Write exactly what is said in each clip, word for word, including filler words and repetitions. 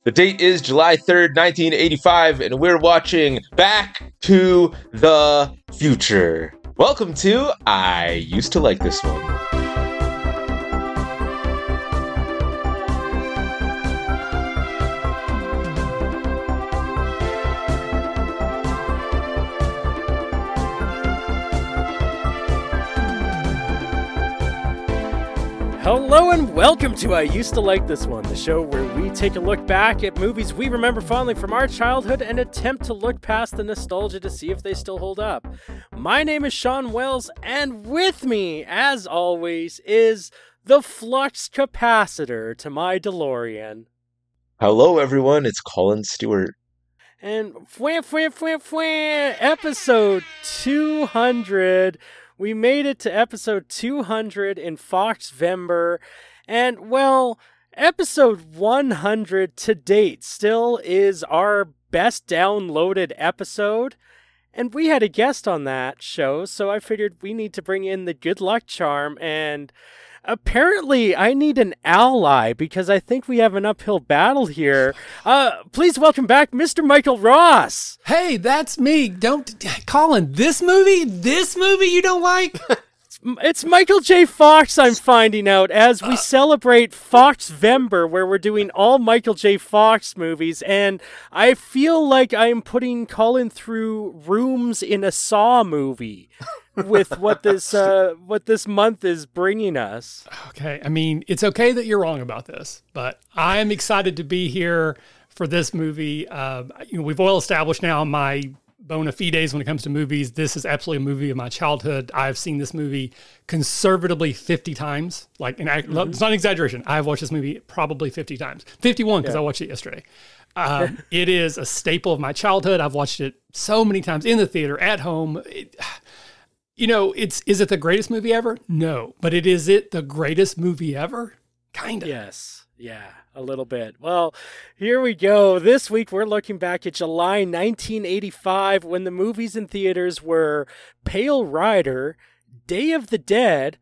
The date is July third, nineteen eighty-five, and we're watching Back to the Future. Welcome to I Used to Like This One. Hello and welcome to I Used to Like This One, the show where we take a look back at movies we remember fondly from our childhood and attempt to look past the nostalgia to see if they still hold up. My name is Sean Wells, and with me, as always, is the flux capacitor to my DeLorean. Hello everyone, it's Colin Stewart. And fwah, fwah, fwah, fwah, episode two hundred. We made it to episode two hundred in Foxvember, and, well, episode one hundred to date still is our best downloaded episode, and we had a guest on that show, so I figured we need to bring in the good luck charm, and apparently I need an ally, because I think we have an uphill battle here. Uh, please welcome back Mister Michael Ross! Hey, that's me. Don't, Colin, this movie? This movie you don't like? It's Michael J. Fox, I'm finding out, as we celebrate Foxvember, where we're doing all Michael J. Fox movies, and I feel like I'm putting Colin through rooms in a Saw movie with what this uh, what this month is bringing us. Okay, I mean, it's okay that you're wrong about this, but I am excited to be here for this movie. Uh, you know, we've well established now my bona fides when it comes to movies. This is absolutely a movie of my childhood. I've seen this movie conservatively fifty times. Like, and I, mm-hmm. It's not an exaggeration. I've watched this movie probably fifty times. fifty-one because yeah. I watched it yesterday. Um, it is a staple of my childhood. I've watched it so many times in the theater, at home. It, you know, it's is it the greatest movie ever? No. But it is it the greatest movie ever? Kind of. Yes. Yeah, a little bit. Well, here we go. This week we're looking back at July nineteen eighty-five, when the movies in theaters were Pale Rider, Day of the Dead,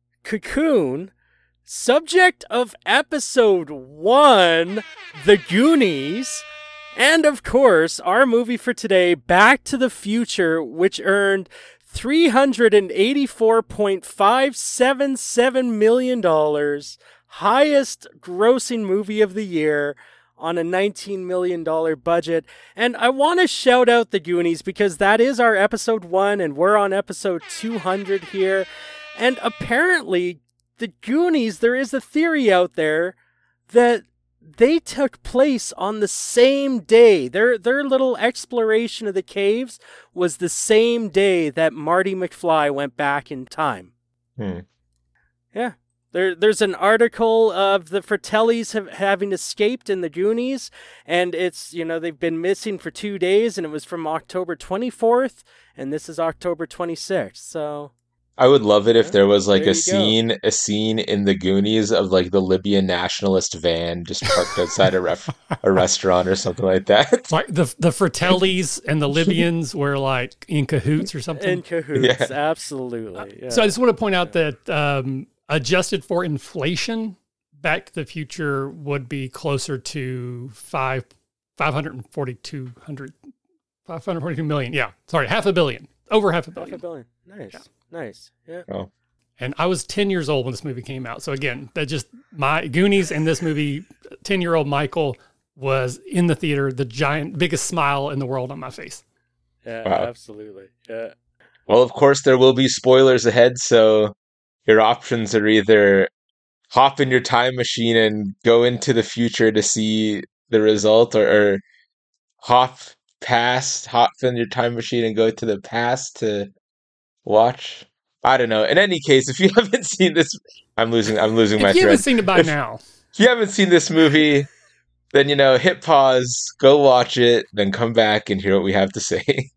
Cocoon, subject of episode one, The Goonies, and of course, our movie for today, Back to the Future, which earned three hundred eighty-four point five seven seven million dollars, highest grossing movie of the year on a nineteen million dollars budget. And I want to shout out The Goonies because that is our episode one and we're on episode two hundred here. And apparently, The Goonies, there is a theory out there that they took place on the same day. Their their little exploration of the caves was the same day that Marty McFly went back in time. Hmm. Yeah. There, there's an article of the Fratellis have, having escaped in the Goonies, and it's, you know, they've been missing for two days, and it was from October twenty-fourth, and this is October twenty-sixth, so... I would love it if Yeah, there was like there a you go. scene, a scene in the Goonies of like the Libyan nationalist van just parked outside a ref- a restaurant or something like that. It's like the the Fratellis and the Libyans were like in cahoots or something. In cahoots, Yeah. absolutely. Yeah. So I just want to point out that um, adjusted for inflation, Back to the Future would be closer to five five hundred forty two hundred five hundred forty two million. Yeah, sorry, half a billion, over half a billion. Half a billion. Nice. Yeah. Nice. Yeah. Oh. And I was ten years old when this movie came out. So again, that just my Goonies and this movie, ten year old Michael was in the theater, the giant, biggest smile in the world on my face. Yeah, Wow. absolutely. Yeah. Well, of course, there will be spoilers ahead, so your options are either hop in your time machine and go into the future to see the result, or, or hop past, hop in your time machine and go to the past to watch. I don't know. In any case, if you haven't seen this, I'm losing. I'm losing my If you thread. haven't seen it by If- now, If you haven't seen this movie, then you know, hit pause, go watch it, then come back and hear what we have to say.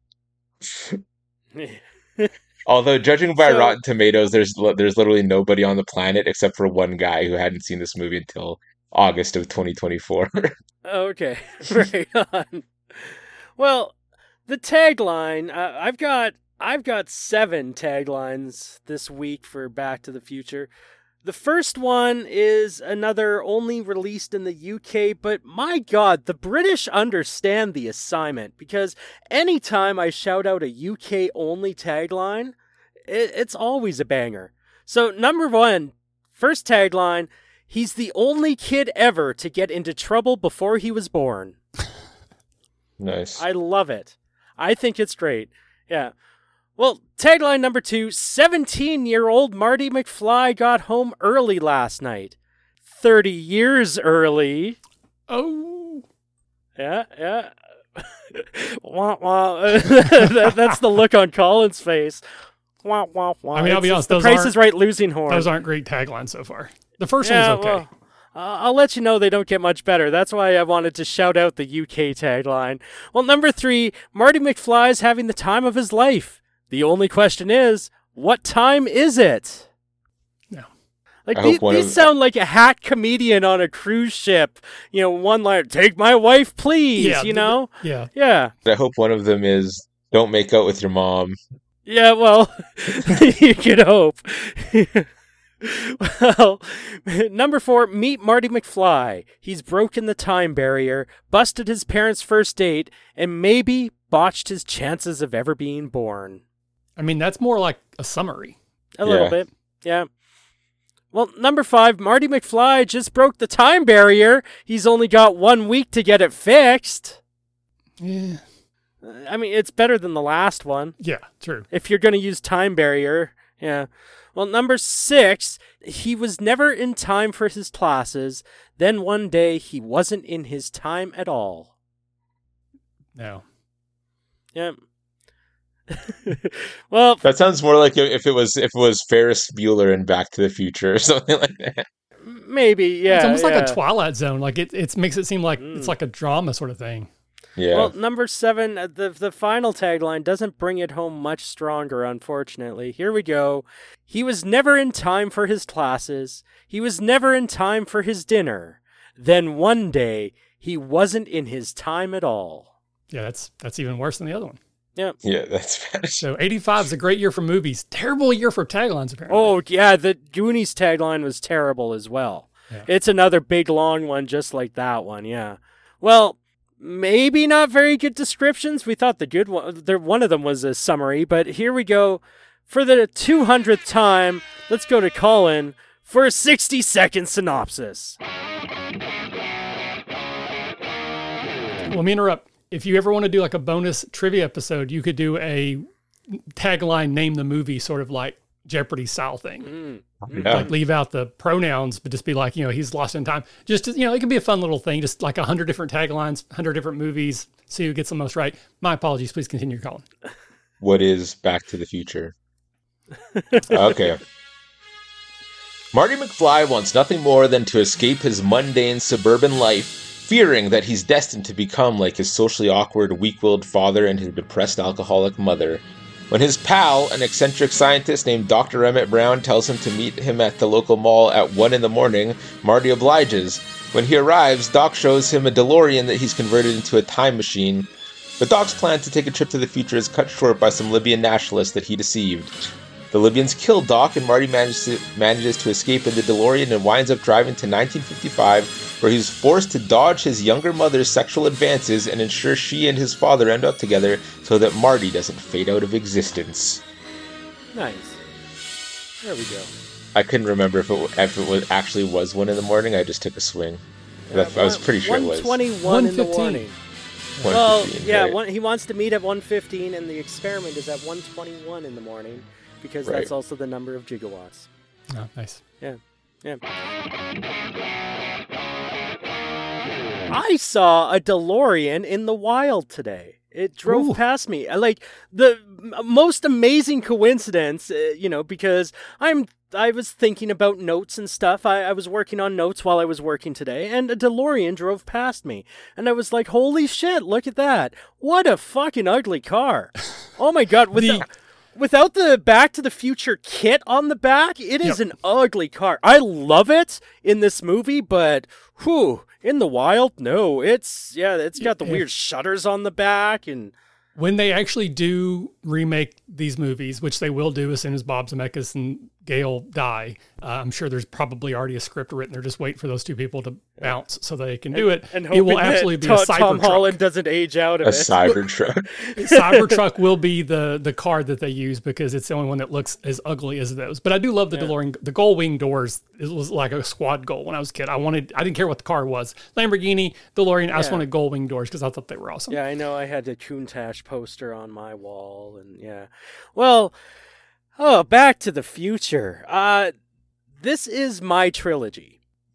Although, judging by So- Rotten Tomatoes, there's li- there's literally nobody on the planet except for one guy who hadn't seen this movie until August of twenty twenty-four. Okay, right on. Well, the tagline, uh, I've got I've got seven taglines this week for Back to the Future. The first one is another only released in the U K, but my God, the British understand the assignment, because anytime I shout out a U K only tagline, it, it's always a banger. So number one, first tagline, he's the only kid ever to get into trouble before he was born. Nice. I love it. I think it's great. Yeah. Well, tagline number two, seventeen-year-old Marty McFly got home early last night. thirty years early. Oh. Yeah, yeah. Wah, wah. that, that's the look on Colin's face. Wah, wah, wah. I mean, I'll be It's- honest, it's the those Price aren't- is Right losing horn. Those aren't great taglines so far. The first Yeah, one was okay. well, uh, I'll let you know they don't get much better. That's why I wanted to shout out the U K tagline. Well, number three, Marty McFly's having the time of his life. The only question is, what time is it? No. Like I these, hope one these of- sound like a hack comedian on a cruise ship. You know, one line, take my wife, please. Yeah, you the- know? Yeah. Yeah. I hope one of them is don't make out with your mom. Yeah, well, you could hope. Well, number four, meet Marty McFly. He's broken the time barrier, busted his parents' first date, and maybe botched his chances of ever being born. I mean, that's more like a summary. A little Yeah. bit, yeah. Well, number five, Marty McFly just broke the time barrier. He's only got one week to get it fixed. Yeah. I mean, it's better than the last one. Yeah, true. If you're going to use time barrier, yeah. Well, number six, he was never in time for his classes. Then one day he wasn't in his time at all. No. Yeah. Well, That sounds more like if it was if it was Ferris Bueller in Back to the Future or something like that. maybe, yeah. it's almost yeah. like a Twilight Zone. Like it, it makes it seem like Mm. it's like a drama sort of thing. Yeah. Well, number seven, uh, the the final tagline doesn't bring it home much stronger, unfortunately. Here we go. He was never in time for his classes. He was never in time for his dinner. Then one day, he wasn't in his time at all. Yeah, that's that's even worse than the other one. Yeah. yeah, that's bad. So eighty-five is a great year for movies. Terrible year for taglines, apparently. Oh, yeah, the Goonies tagline was terrible as well. Yeah. It's another big, long one just like that one, yeah. Well, maybe not very good descriptions. We thought the good one, there, one of them was a summary, but here we go. For the two hundredth time, let's go to Colin for a sixty-second synopsis. Let me interrupt. If you ever want to do like a bonus trivia episode, you could do a tagline, name the movie, sort of like Jeopardy style thing. Mm. Yeah. Like leave out the pronouns, but just be like, you know, he's lost in time. Just, to, you know, it can be a fun little thing. Just like a hundred different taglines, hundred different movies. See who gets the most right. My apologies. Please continue, Colin. What is Back to the Future? Okay. Marty McFly wants nothing more than to escape his mundane suburban life, fearing that he's destined to become like his socially awkward, weak-willed father and his depressed alcoholic mother. When his pal, an eccentric scientist named Doctor Emmett Brown, tells him to meet him at the local mall at one in the morning, Marty obliges. When he arrives, Doc shows him a DeLorean that he's converted into a time machine. But Doc's plan to take a trip to the future is cut short by some Libyan nationalists that he deceived. The Libyans kill Doc, and Marty manages to, manages to escape in the DeLorean and winds up driving to nineteen fifty-five, where he's forced to dodge his younger mother's sexual advances and ensure she and his father end up together so that Marty doesn't fade out of existence. Nice. There we go. I couldn't remember if it, if it was actually was one in the morning. I just took a swing. That- I was pretty sure it was. one twenty-one in the one fifteen. morning. Well, one fifteen, yeah, right. one, he wants to meet at one fifteen, and the experiment is at one twenty-one in the morning, because Right. that's also the number of gigawatts. Oh, nice. Yeah. I saw a DeLorean in the wild today. It drove Ooh. past me. I like the m- most amazing coincidence, uh, you know, because I'm I was thinking about notes and stuff. I, I was working on notes while I was working today, and a DeLorean drove past me. And I was like, holy shit, look at that. What a fucking ugly car. Oh my God. Without, without the Back to the Future kit on the back, it is Yep. an ugly car. I love it in this movie, but whew, in the wild, no. It's, yeah, it's got the Yeah. weird shutters on the back and... When they actually do remake these movies, which they will do as soon as Bob Zemeckis and Gail die. Uh, I'm sure there's probably already a script written. They're just waiting for those two people to bounce so they can do it. And it will absolutely be a Tom, Cybertruck. Tom Holland doesn't age out of A it. Cybertruck. Cybertruck will be the the car that they use because it's the only one that looks as ugly as those. But I do love the Yeah. DeLorean. The gull wing doors, it was like a squad goal when I was a kid. I wanted, I didn't care what the car was. Lamborghini, DeLorean, I just Yeah. wanted gull wing doors because I thought they were awesome. Yeah, I know. I had a Countach poster on my wall, and yeah. Well, oh, Back to the Future. Uh, this is my trilogy.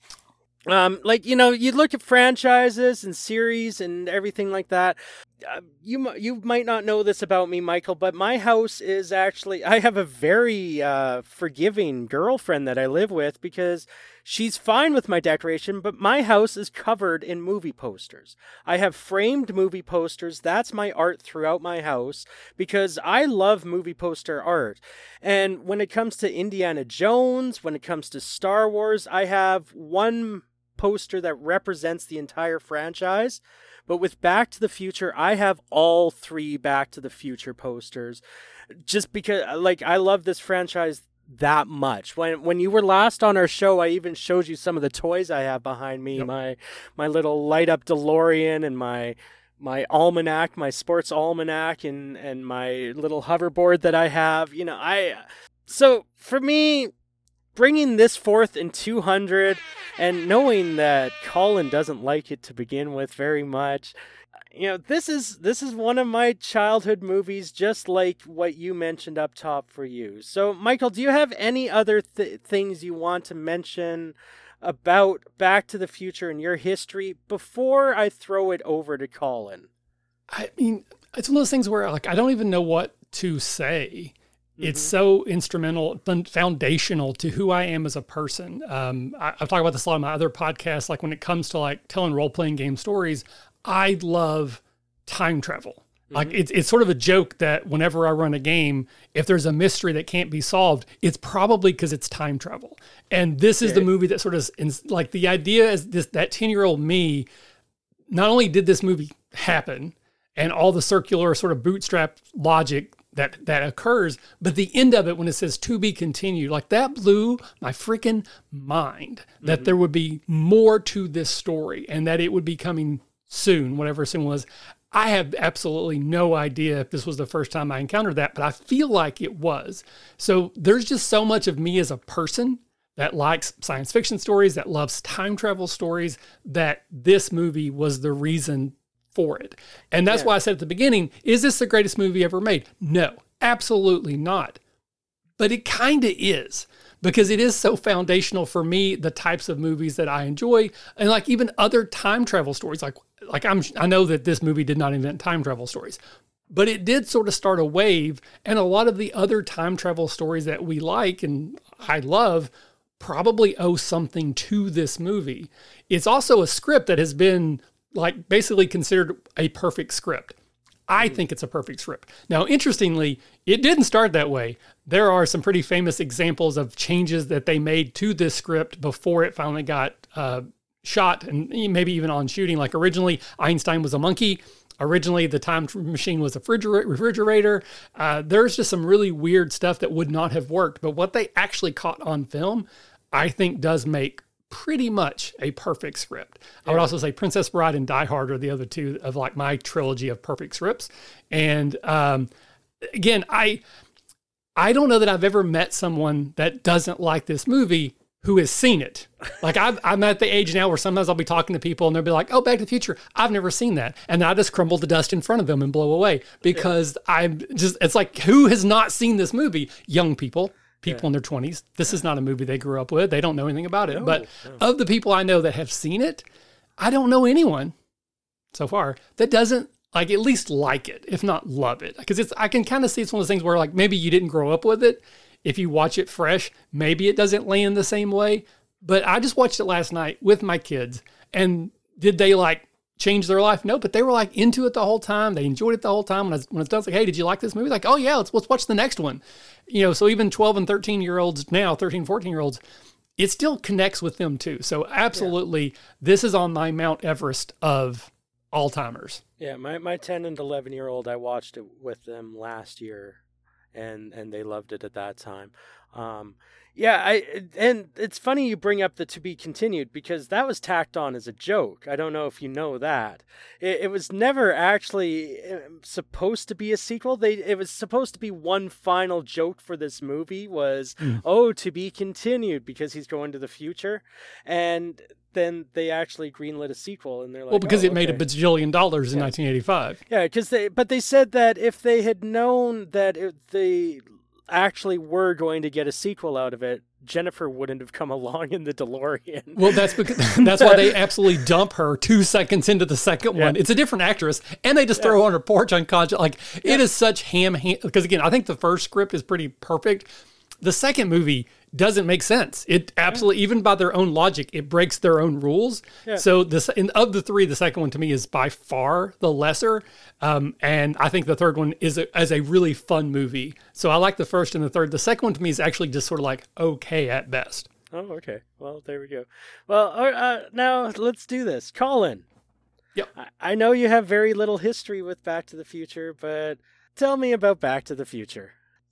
Um, like, you know, you look at franchises and series and everything like that. Uh, you mi- you might not know this about me, Michael, but my house is actually, I have a very uh, forgiving girlfriend that I live with because she's fine with my decoration, but my house is covered in movie posters. I have framed movie posters. That's my art throughout my house because I love movie poster art. And when it comes to Indiana Jones, when it comes to Star Wars, I have one poster that represents the entire franchise. But with Back to the Future, I have all three Back to the Future posters just because, like, I love this franchise that much. When when you were last on our show, I even showed you some of the toys I have behind me. Yep. My my little light up DeLorean and my my almanac, my sports almanac, and and my little hoverboard that I have. You know, I so for me, bringing this forth in two hundred and knowing that Colin doesn't like it to begin with very much, you know, this is this is one of my childhood movies, just like what you mentioned up top for you. So, Michael, do you have any other th- things you want to mention about Back to the Future and your history before I throw it over to Colin? I mean, it's one of those things where, like, I don't even know what to say. It's so instrumental, foundational to who I am as a person. Um, I, I've talked about this a lot in my other podcasts. Like when it comes to like telling role-playing game stories, I love time travel. Mm-hmm. Like it's it's sort of a joke that whenever I run a game, if there's a mystery that can't be solved, it's probably because it's time travel. And this is Okay. the movie that sort of like the idea is this: that ten-year-old me. Not only did this movie happen, and all the circular sort of bootstrap logic that that occurs, but the end of it when it says to be continued, like that blew my freaking mind mm-hmm. that there would be more to this story and that it would be coming soon, whatever soon was. I have absolutely no idea if this was the first time I encountered that, but I feel like it was. So there's just so much of me as a person that likes science fiction stories, that loves time travel stories, that this movie was the reason for it. And that's yeah. why I said at the beginning, is this the greatest movie ever made? No, absolutely not. But it kind of is, because it is so foundational for me, the types of movies that I enjoy, and like even other time travel stories. Like, like I'm, I know that this movie did not invent time travel stories, but it did sort of start a wave, and a lot of the other time travel stories that we like and I love probably owe something to this movie. It's also a script that has been like basically considered a perfect script. I think it's a perfect script. Now, interestingly, it didn't start that way. There are some pretty famous examples of changes that they made to this script before it finally got uh, shot and maybe even on shooting. Like originally, Einstein was a monkey. Originally, the time machine was a refrigerator. refrigerator. Uh, there's just some really weird stuff that would not have worked. But what they actually caught on film, I think does make pretty much a perfect script. Yeah. I would also say Princess Bride and Die Hard are the other two of like my trilogy of perfect scripts. And um, again, I I don't know that I've ever met someone that doesn't like this movie who has seen it. Like I've, I'm at the age now where sometimes I'll be talking to people and they'll be like, oh, Back to the Future, I've never seen that. And I just crumble the dust in front of them and blow away because yeah. I'm just, it's like, who has not seen this movie? Young people. People yeah. in their twenties. This is not a movie they grew up with. They don't know anything about it. No, but no. of the people I know that have seen it, I don't know anyone so far that doesn't like at least like it, if not love it. Because it's I can kind of see it's one of those things where like maybe you didn't grow up with it. If you watch it fresh, maybe it doesn't land the same way. But I just watched it last night with my kids. And did they like change their life? No, but they were like into it the whole time. They enjoyed it the whole time. When, I, when it's done, it's like, hey, did you like this movie? Like, oh yeah, let's let's watch the next one. You know, so even twelve and thirteen year olds now, thirteen, fourteen year olds, it still connects with them too. So absolutely, yeah. This is on my Mount Everest of all timers. Yeah, my, my ten and eleven year old, I watched it with them last year. and and they loved it at that time. Um, yeah, I and it's funny you bring up the to be continued because that was tacked on as a joke. I don't know if you know that. It, it was never actually supposed to be a sequel. They it was supposed to be one final joke for this movie was mm. oh, to be continued, because he's going to the future, and then they actually greenlit a sequel, and they're like, well, because oh, it okay. made a bajillion dollars in yeah. nineteen eighty-five. Yeah, because they but they said that if they had known that it, they actually were going to get a sequel out of it, Jennifer wouldn't have come along in the DeLorean. Well, that's because that's why they absolutely dump her two seconds into the second one. Yeah. It's a different actress, and they just throw her on her porch unconscious. Like yeah. it is such ham ham. Because again, I think the first script is pretty perfect. The second movie doesn't make sense. It absolutely, yeah. even by their own logic, it breaks their own rules. Yeah. So this, in, of the three, the second one to me is by far the lesser. Um, and I think the third one is a, as a really fun movie. So I like the first and the third. The second one to me is actually just sort of like okay at best. Oh, okay. Well, there we go. Well, uh, now let's do this. Colin. Yep. I, I know you have very little history with Back to the Future, but tell me about Back to the Future.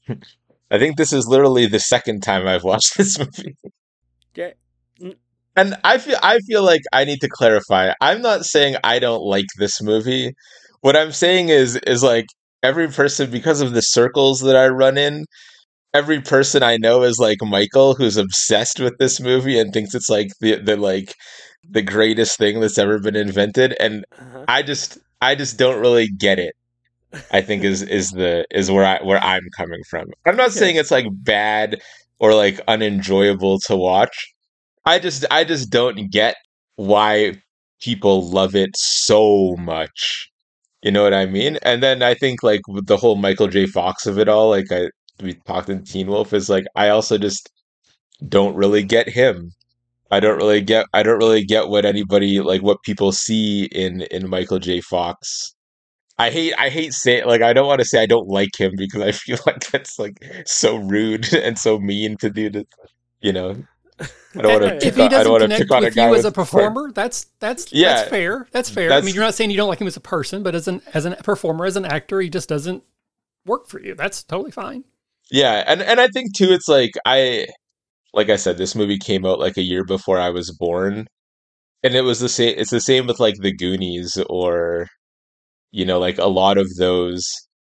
I think this is literally the second time I've watched this movie. Okay. And I feel I feel like I need to clarify. I'm not saying I don't like this movie. What I'm saying is is like every person, because of the circles that I run in, every person I know is like Michael, who's obsessed with this movie and thinks it's like the the like the greatest thing that's ever been invented. And uh-huh. I just I just don't really get it. I think is is the is where I where I'm coming from. I'm not okay. saying it's like bad or like unenjoyable to watch. I just I just don't get why people love it so much. You know what I mean? And then I think like with the whole Michael J. Fox of it all, like I we talked in Teen Wolf, is like I also just don't really get him. I don't really get I don't really get what anybody like what people see in in Michael J. Fox. I hate I hate saying like I don't want to say I don't like him because I feel like that's like so rude and so mean to do to, you know. I don't want to if he doesn't on, connect with you as a performer, part. that's that's yeah, that's fair. That's fair. That's, I mean, you're not saying you don't like him as a person, but as an as a performer, as an actor, he just doesn't work for you. That's totally fine. Yeah, and and I think too, it's like I like I said, this movie came out like a year before I was born, and it was the same. It's the same with like The Goonies or. You know, like a lot of those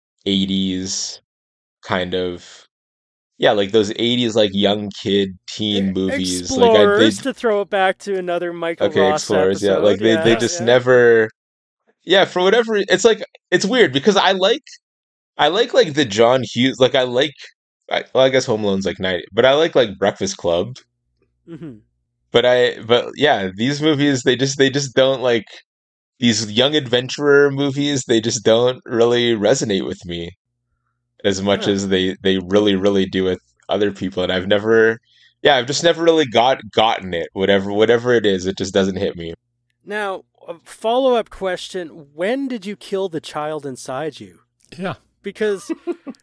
eighties kind of, yeah, like those eighties like young kid teen movies. Explorers, like I, to throw it back to another Michael okay, Ross Explorers, episode. yeah, like they, yeah, they just yeah. never, yeah, for whatever, it's like, it's weird because I like, I like like the John Hughes, like I like, I, well, I guess Home Alone's like ninety, but I like like Breakfast Club. Mm-hmm. But I, but yeah, these movies, they just, they just don't like, these young adventurer movies, they just don't really resonate with me as much huh. as they, they really, really do with other people. And I've never, yeah, I've just never really got gotten it. Whatever, whatever it is, it just doesn't hit me. Now, a follow-up question: when did you kill the child inside you? Yeah, because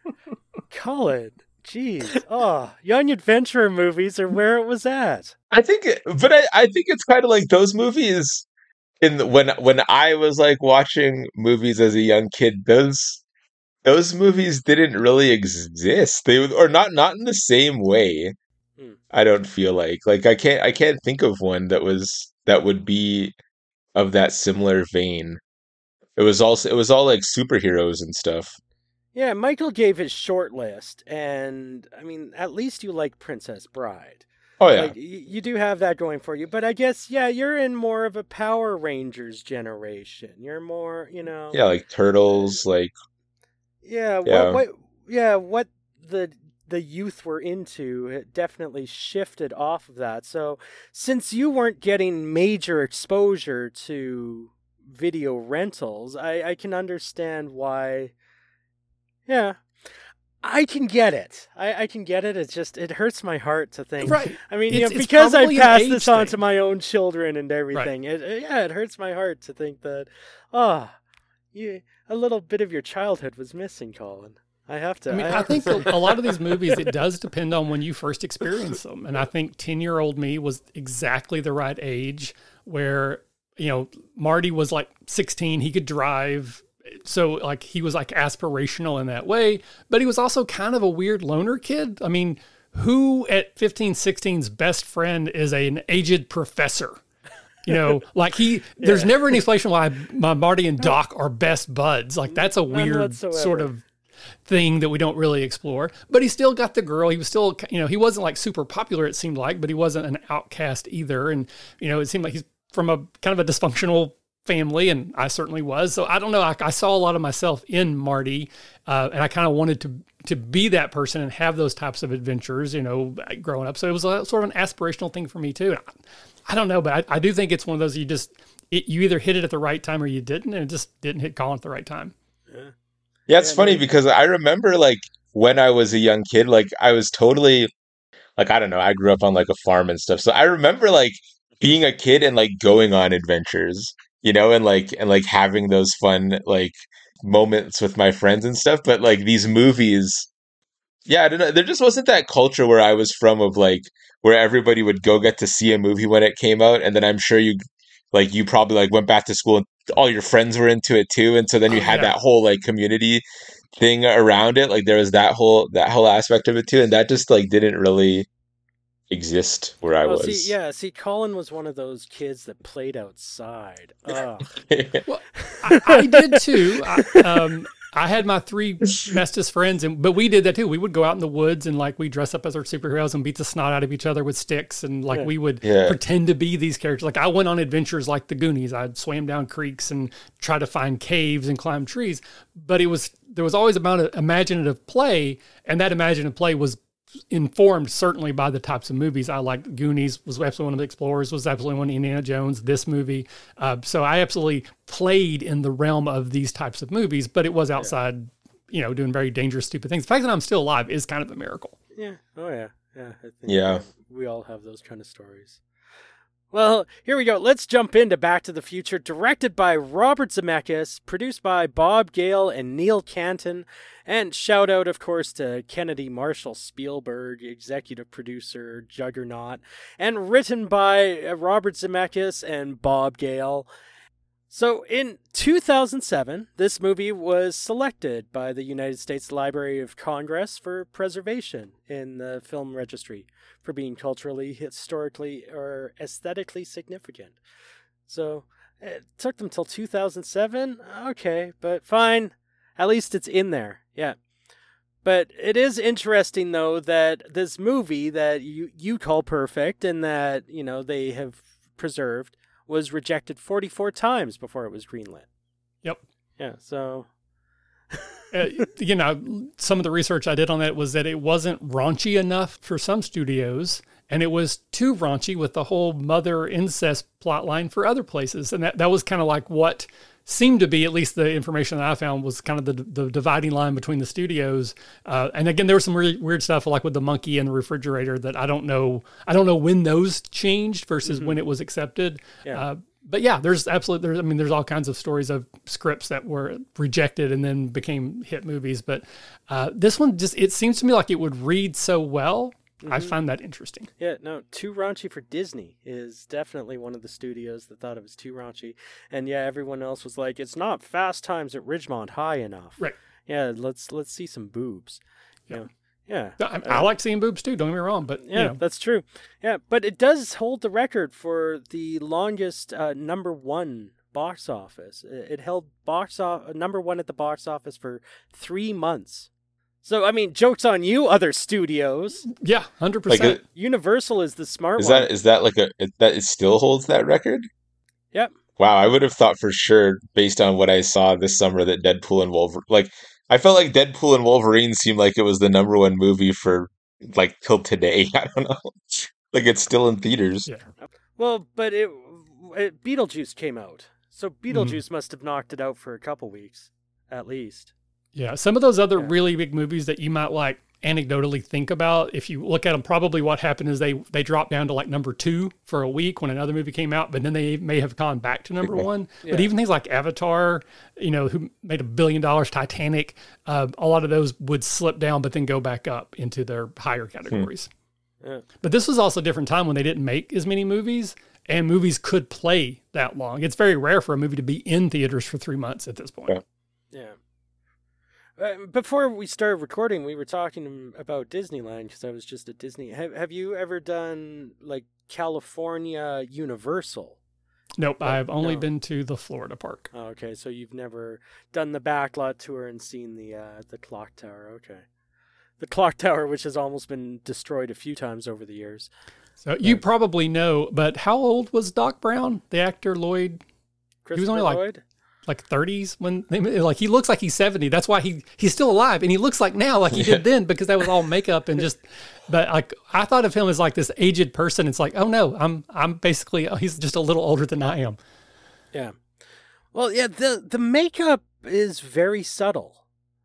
Colin, geez, oh, young adventurer movies are where it was at. I think, but I, I think it's kind of like those movies. In the, when when I was like watching movies as a young kid, those those movies didn't really exist. They or not not in the same way. Hmm. I don't feel like like I can't I can't think of one that was that would be of that similar vein. It was also it was all like superheroes and stuff. Yeah, Michael gave his short list, and I mean, at least you like Princess Bride. Oh, yeah. Like, you, you do have that going for you. But I guess, yeah, you're in more of a Power Rangers generation. You're more, you know... Yeah, like Turtles, like... Yeah, yeah. What, what, yeah, what the the youth were into, it definitely shifted off of that. So, since you weren't getting major exposure to video rentals, I, I can understand why... Yeah. I can get it. I, I can get it. It's just, it hurts my heart to think. Right. I mean, it's, you know, because I passed this on thing. to my own children and everything. Right. It, it, yeah, it hurts my heart to think that, ah, oh, you, a little bit of your childhood was missing, Colin. I have to. I mean, I, I think a, a lot of these movies, it does depend on when you first experience them. And I think ten-year-old me was exactly the right age where, you know, Marty was like sixteen. He could drive. so like he was like aspirational in that way, but he was also kind of a weird loner kid. I mean, who at fifteen, sixteen's best friend is a, an aged professor? You know, like he, yeah. there's never any explanation why my Marty and Doc are best buds. Like that's a weird sort of thing that we don't really explore, but he still got the girl. He was still, you know, he wasn't like super popular, it seemed like, but he wasn't an outcast either. And, you know, it seemed like he's from a kind of a dysfunctional family, and I certainly was. So I don't know. I, I saw a lot of myself in Marty, uh, and I kind of wanted to to be that person and have those types of adventures, you know, growing up. So it was a, sort of an aspirational thing for me too. I, I don't know, but I, I do think it's one of those you just it, you either hit it at the right time or you didn't, and it just didn't hit Colin at the right time. Yeah, yeah it's yeah, funny because I remember like when I was a young kid, like I was totally like I don't know. I grew up on like a farm and stuff, so I remember like being a kid and like going on adventures, you know, and like and like having those fun like moments with my friends and stuff. But like these movies, yeah, I don't know. There just wasn't that culture where I was from of like where everybody would go get to see a movie when it came out, and then I'm sure you like you probably like went back to school and all your friends were into it too, and so then you oh, had yeah. that whole like community thing around it. Like there was that whole that whole aspect of it too, and that just like didn't really exist where I well, was. See, yeah, see, Colin was one of those kids that played outside. Ugh. Well, I, I did too. I, um, I had my three bestest friends, and but we did that too. We would go out in the woods and like we dress up as our superheroes and beat the snot out of each other with sticks, and like yeah. we would yeah. pretend to be these characters. Like I went on adventures like the Goonies. I'd swam down creeks and try to find caves and climb trees. But it was there was always about an imaginative play, and that imaginative play was informed certainly by the types of movies I liked. Goonies was absolutely one of the Explorers, was absolutely one of Indiana Jones, this movie. Uh, so I absolutely played in the realm of these types of movies, but it was outside, yeah. you know, doing very dangerous, stupid things. The fact that I'm still alive is kind of a miracle. Yeah. Oh yeah. Yeah. I think yeah. we all have those kind of stories. Well, here we go. Let's jump into Back to the Future, directed by Robert Zemeckis, produced by Bob Gale and Neil Canton, and shout out, of course, to Kennedy Marshall Spielberg, executive producer, Juggernaut, and written by Robert Zemeckis and Bob Gale. So in two thousand seven, this movie was selected by the United States Library of Congress for preservation in the film registry for being culturally, historically, or aesthetically significant. So it took them till two thousand seven? Okay, but fine. At least it's in there, yeah. But it is interesting, though, that this movie that you, you call perfect and that, you know, they have preserved was rejected forty-four times before it was greenlit. Yep. Yeah, so... uh, you know, some of the research I did on that was that it wasn't raunchy enough for some studios, and it was too raunchy with the whole mother incest plotline for other places. And that, that was kind of like what seemed to be, at least the information that I found, was kind of the, the dividing line between the studios. Uh, and again, there was some weird, weird stuff like with the monkey and the refrigerator that I don't know. I don't know when those changed versus mm-hmm. when it was accepted. Yeah. Uh, but yeah, there's absolutely, there's, I mean, there's all kinds of stories of scripts that were rejected and then became hit movies. But uh, this one just, it seems to me like it would read so well. Mm-hmm. I find that interesting. Yeah, no, too raunchy for Disney is definitely one of the studios that thought it was too raunchy. And yeah, everyone else was like, it's not Fast Times at Ridgemont High enough. Right. Yeah, let's let's see some boobs. Yeah. You know? Yeah. I, I like seeing boobs too, don't get me wrong, but yeah, you know. That's true. Yeah, but it does hold the record for the longest uh, number one box office. It held box off number one at the box office for three months. So, I mean, joke's on you, other studios. Yeah, one hundred percent. Like a, Universal is the smart is one. That, is that like a, that it still holds that record? Yep. Wow, I would have thought for sure, based on what I saw this summer, that Deadpool and Wolverine, like, I felt like Deadpool and Wolverine seemed like it was the number one movie for, like, till today. I don't know. Like, it's still in theaters. Yeah. Well, but it, it Beetlejuice came out. So Beetlejuice mm-hmm. must have knocked it out for a couple weeks, at least. Yeah, some of those other yeah. really big movies that you might like anecdotally think about, if you look at them, probably what happened is they they dropped down to like number two for a week when another movie came out, but then they may have gone back to number one. Yeah. But even things like Avatar, you know, who made a billion dollars, Titanic, uh, a lot of those would slip down, but then go back up into their higher categories. Hmm. Yeah. But this was also a different time when they didn't make as many movies, and movies could play that long. It's very rare for a movie to be in theaters for three months at this point. Yeah. Yeah. Uh, before we started recording, we were talking about Disneyland because I was just at Disney. Have Have you ever done like California Universal? Nope, Like, I've only no. been to the Florida park. Oh, okay, so you've never done the backlot tour and seen the uh, the clock tower. Okay, the clock tower, which has almost been destroyed a few times over the years. So you probably know, but how old was Doc Brown, the actor Lloyd? Christopher was only like- Lloyd? Like thirties when they like he looks like he's seventy. That's why he he's still alive, and he looks like now like he did then because that was all makeup and just. But like I thought of him as like this aged person. It's like, oh no, I'm I'm basically he's just a little older than I am. Yeah. Well, yeah, the the makeup is very subtle.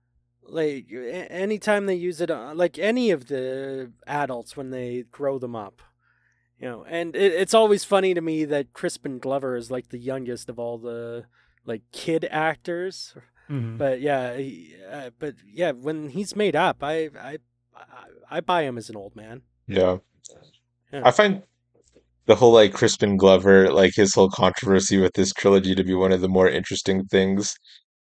Like a- anytime they use it, on, like any of the adults when they grow them up, you know, and it, it's always funny to me that Crispin Glover is like the youngest of all the like kid actors. Mhm. But yeah, he, uh, but yeah, when he's made up, I I I, I buy him as an old man. Yeah. Yeah. I find the whole like Crispin Glover, like his whole controversy with this trilogy to be one of the more interesting things.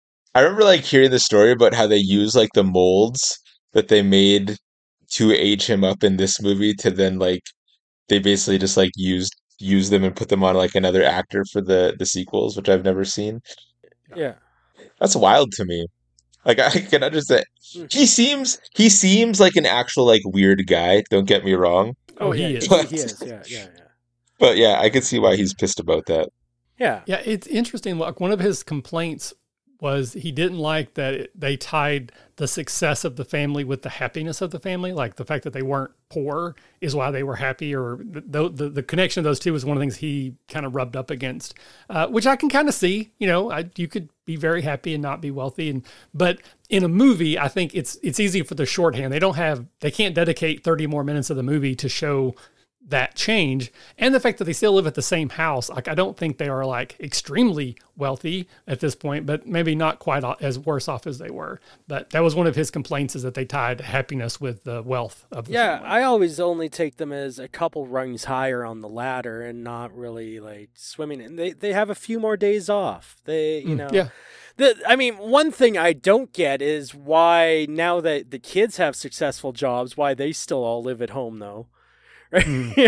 I remember like hearing the story about how they use like the molds that they made to age him up in this movie to then like they basically just like used use them and put them on like another actor for the the sequels, which I've never seen. Yeah. That's wild to me. Like I can understand. Mm. He seems he seems like an actual like weird guy, don't get me wrong. Oh, yeah, he is. He, he is. Yeah, yeah, yeah. But yeah, I can see why he's pissed about that. Yeah. Yeah, it's interesting. Like one of his complaints was he didn't like that it, they tied the success of the family with the happiness of the family. Like the fact that they weren't poor is why they were happy, or the the, the connection of those two was one of the things he kind of rubbed up against, uh, which I can kind of see. You know, I, you could be very happy and not be wealthy, and but in a movie, I think it's it's easy for the shorthand. They don't have they can't dedicate thirty more minutes of the movie to show that change, and the fact that they still live at the same house. Like I don't think they are like extremely wealthy at this point, but maybe not quite as worse off as they were. But that was one of his complaints, is that they tied happiness with the wealth of the Yeah, family. I always only take them as a couple rungs higher on the ladder and not really like swimming. And they they have a few more days off. They, you Mm, know. yeah. The I mean, one thing I don't get is why now that the kids have successful jobs, why they still all live at home though. Right?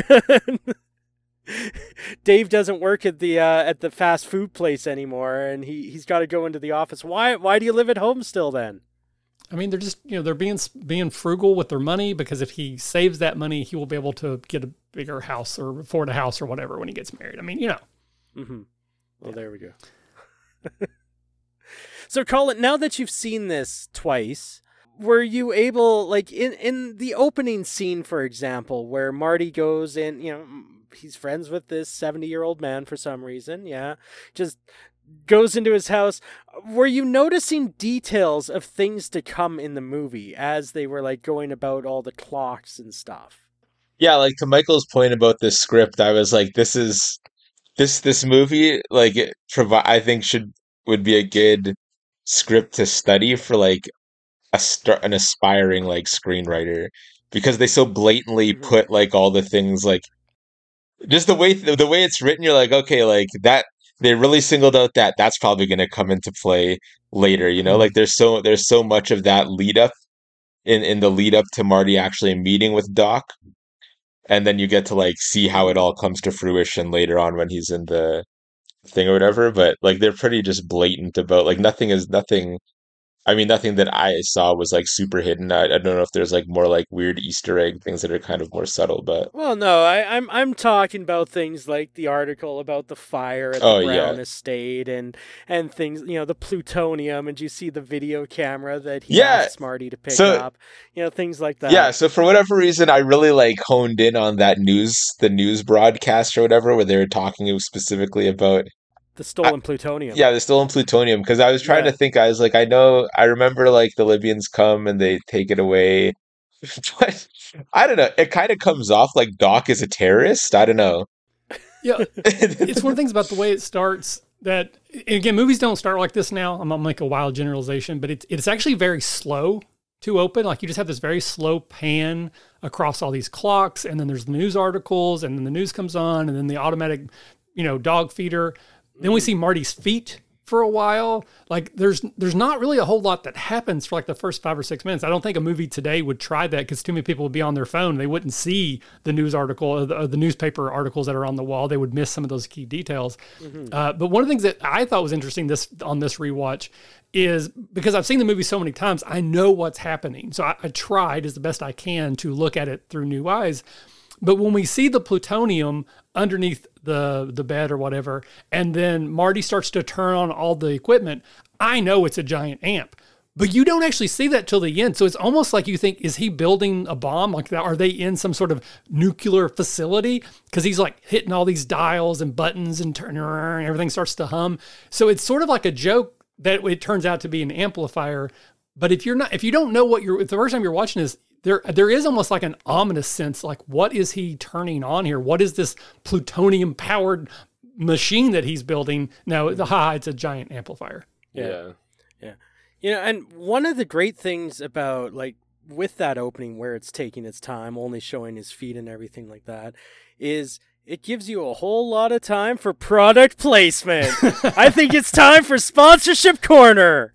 Dave doesn't work at the uh, at the fast food place anymore, and he he's got to go into the office. Why why do you live at home still then? I mean, they're just, you know, they're being being frugal with their money, because if he saves that money, he will be able to get a bigger house or afford a house or whatever when he gets married. I mean, you know. Mm-hmm. Well, there we go. So, Colin, now that you've seen this twice, were you able, like, in, in the opening scene, for example, where Marty goes in, you know, he's friends with this seventy-year-old man for some reason, yeah, just goes into his house. Were you noticing details of things to come in the movie as they were, like, going about all the clocks and stuff? Yeah, like to Michael's point about this script, I was like, this is this this movie, like it provi- I think should would be a good script to study for like a start an aspiring like screenwriter, because they so blatantly Mhm. put like all the things, like just the way the way it's written, you're like, okay, like that they really singled out that that's probably going to come into play later, you know? Mhm. Like there's so there's so much of that lead up in in the lead up to Marty actually meeting with Doc, and then you get to like see how it all comes to fruition later on when he's in the thing or whatever. But like they're pretty just blatant about like nothing is nothing. I mean, nothing that I saw was like super hidden. I, I don't know if there's like more like weird Easter egg things that are kind of more subtle, but Well, no, I, I'm I'm talking about things like the article about the fire at Oh, the Brown yeah. estate, and and things, you know, the plutonium, and you see the video camera that he Yeah, asks Marty to pick so- up, you know, things like that. yeah. So for whatever reason, I really like honed in on that news, the news broadcast or whatever, where they were talking specifically about The stolen plutonium. yeah, the stolen plutonium. Because I was trying Yeah. to think, I was like, I know, I remember like the Libyans come and they take it away. But I don't know. It kind of comes off like Doc is a terrorist. I don't know. Yeah. It's one of the things about the way it starts that, and again, movies don't start like this now. I'm gonna make a wild generalization, but it's it's actually very slow to open. Like you just have this very slow pan across all these clocks, and then there's news articles, and then the news comes on, and then the automatic, you know, dog feeder. Then we see Marty's feet for a while. Like there's there's not really a whole lot that happens for like the first five or six minutes. I don't think a movie today would try that because too many people would be on their phone. They wouldn't see the news article or the, or the newspaper articles that are on the wall. They would miss some of those key details. Mm-hmm. Uh, but one of the things that I thought was interesting this on this rewatch is because I've seen the movie so many times, I know what's happening. So I, I tried as the best I can to look at it through new eyes. But when we see the plutonium underneath the, the bed or whatever, and then Marty starts to turn on all the equipment, I know it's a giant amp. But you don't actually see that till the end. So it's almost like you think, is he building a bomb? Like, are they in some sort of nuclear facility? Because he's like hitting all these dials and buttons and turning around, and everything starts to hum. So it's sort of like a joke that it turns out to be an amplifier. But if you're not, if you don't know what you're, if the first time you're watching this, there, there is almost like an ominous sense, like what is he turning on here? What is this plutonium powered machine that he's building? No, the ha, it's a giant amplifier. Yeah. yeah. Yeah. You know, and one of the great things about like with that opening where it's taking its time, only showing his feet and everything like that, is it gives you a whole lot of time for product placement. I think it's time for Sponsorship Corner.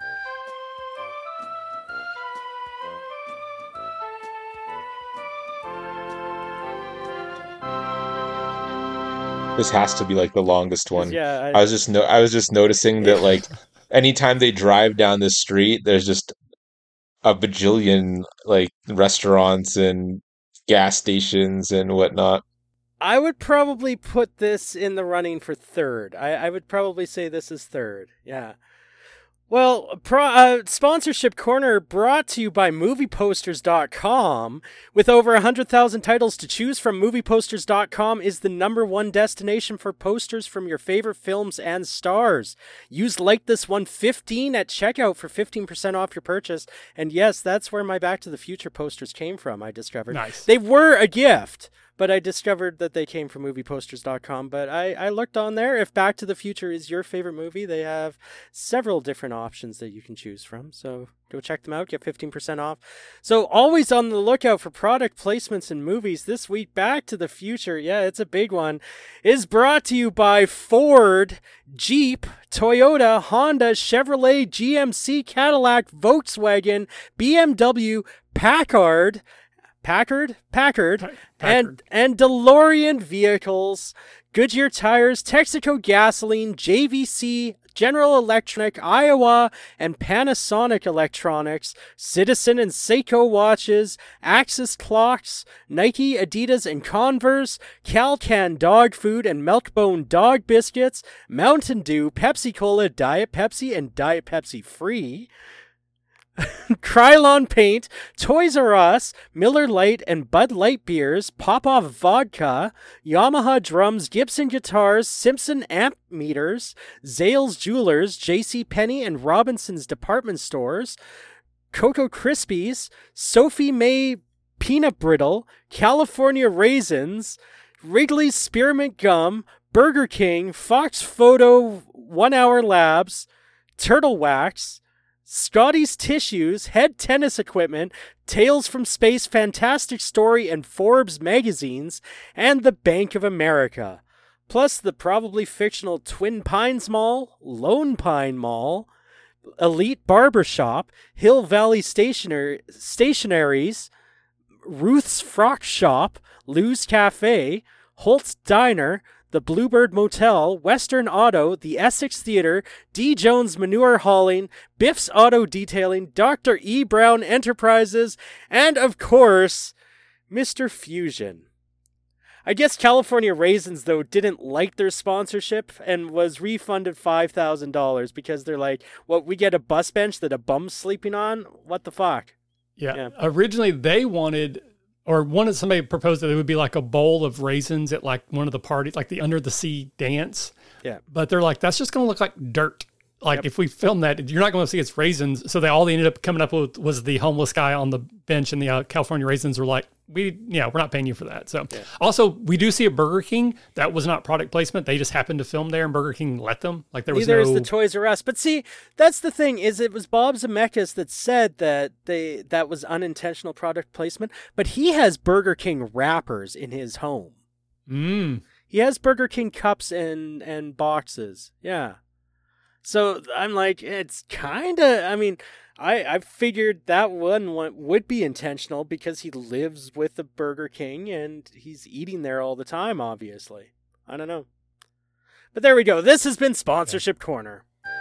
This has to be like the longest one. Yeah, I, I was just no, I was just noticing that like anytime they drive down the street, there's just a bajillion like restaurants and gas stations and whatnot. I would probably put this in the running for third. I, I would probably say this is third. Yeah. Well, pro, uh, Sponsorship Corner brought to you by movie posters dot com. With over one hundred thousand titles to choose from, movie posters dot com is the number one destination for posters from your favorite films and stars. Use Like This One fifteen at checkout for fifteen percent off your purchase. And yes, that's where my Back to the Future posters came from, I discovered. Nice. They were a gift, but I discovered that they came from movie posters dot com. But I, I looked on there. If Back to the Future is your favorite movie, they have several different options that you can choose from. So go check them out. Get fifteen percent off. So always on the lookout for product placements in movies. This week, Back to the Future, yeah, it's a big one, is brought to you by Ford, Jeep, Toyota, Honda, Chevrolet, G M C, Cadillac, Volkswagen, B M W, Packard, Packard, Packard, Packard, and and DeLorean vehicles, Goodyear tires, Texaco gasoline, J V C, General Electric, Iowa, and Panasonic Electronics, Citizen and Seiko watches, Axis clocks, Nike, Adidas, and Converse, Calcan dog food and Milkbone dog biscuits, Mountain Dew, Pepsi Cola, Diet Pepsi, and Diet Pepsi Free, Krylon paint, Toys R Us, Miller Lite and Bud Light beers, Popov vodka, Yamaha drums, Gibson guitars, Simpson amp meters, Zales Jewelers, JCPenney and Robinson's department stores, Cocoa Krispies, Sophie May peanut brittle, California raisins, Wrigley's spearmint gum, Burger King, Fox Photo One Hour Labs, Turtle Wax, Scotty's Tissues, Head Tennis Equipment, Tales from Space, Fantastic Story, and Forbes magazines, and the Bank of America. Plus the probably fictional Twin Pines Mall, Lone Pine Mall, Elite Barbershop, Hill Valley Stationer- Stationaries, Ruth's Frock Shop, Lou's Cafe, Holt's Diner, the Bluebird Motel, Western Auto, the Essex Theater, D. Jones Manure Hauling, Biff's Auto Detailing, Doctor E. Brown Enterprises, and of course, Mister Fusion. I guess California Raisins, though, didn't like their sponsorship and was refunded five thousand dollars because they're like, what, we get a bus bench that a bum's sleeping on? What the fuck? Yeah. yeah. Originally, they wanted... Or one of somebody proposed that it would be like a bowl of raisins at like one of the parties, like the Under the Sea dance. Yeah. But they're like, that's just going to look like dirt. Like yep. if we film that, you're not going to see it's raisins. So they all they ended up coming up with was the homeless guy on the bench, and the uh, California Raisins were like, we, yeah, we're not paying you for that. So yeah. Also, we do see a Burger King. That was not product placement. They just happened to film there, and Burger King let them. Like there was Neither no... is the Toys R Us. But see, that's the thing, is it was Bob Zemeckis that said that they that was unintentional product placement, but he has Burger King wrappers in his home. Mm. He has Burger King cups and, and boxes. Yeah. So I'm like, it's kind of, I mean, I, I figured that one would be intentional because he lives with the Burger King and he's eating there all the time, obviously. I don't know. But there we go. This has been Sponsorship Corner.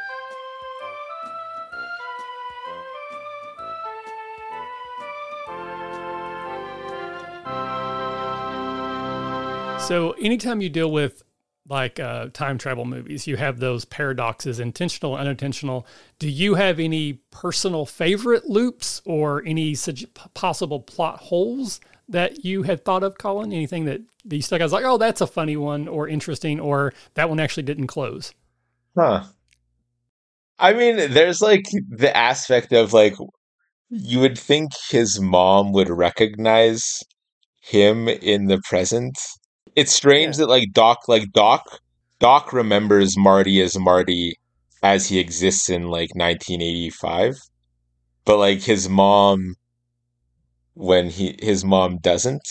So anytime you deal with like uh, time travel movies, you have those paradoxes, intentional, unintentional. Do you have any personal favorite loops or any such possible plot holes that you had thought of, Colin? Anything that you stuck out as like, oh, that's a funny one or interesting, or that one actually didn't close? Huh. I mean, there's like the aspect of like, you would think his mom would recognize him in the present. It's strange Yeah. that like Doc, like Doc, Doc remembers Marty as Marty as he exists in like nineteen eighty-five, but like his mom, when he his mom doesn't,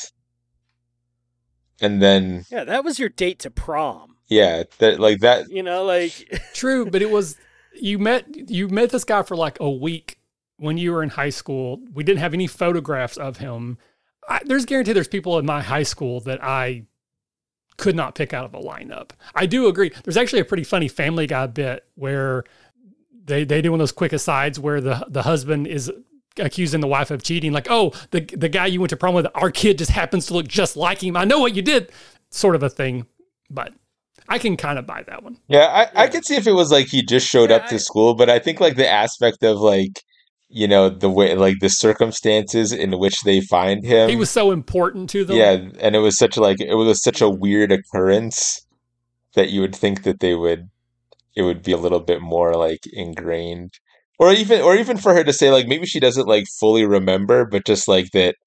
and then Yeah, that was your date to prom. yeah, that like that. You know, like True, but it was you met you met this guy for like a week when you were in high school. We didn't have any photographs of him. I, there's guaranteed there's people in my high school that I could not pick out of a lineup. I do agree. There's actually a pretty funny Family Guy bit where they they do one of those quick asides where the the husband is accusing the wife of cheating, like, oh, the the guy you went to prom with, our kid just happens to look just like him. I know what you did, sort of a thing. But I can kind of buy that one. Yeah, I, Yeah. I could see if it was like he just showed Yeah, up to I- school, but I think like the aspect of like, you know, the way like the circumstances in which they find him. He was so important to them. Yeah, and it was such a like it was such a weird occurrence that you would think that they would it would be a little bit more like ingrained. Or even or even for her to say like maybe she doesn't like fully remember, but just like that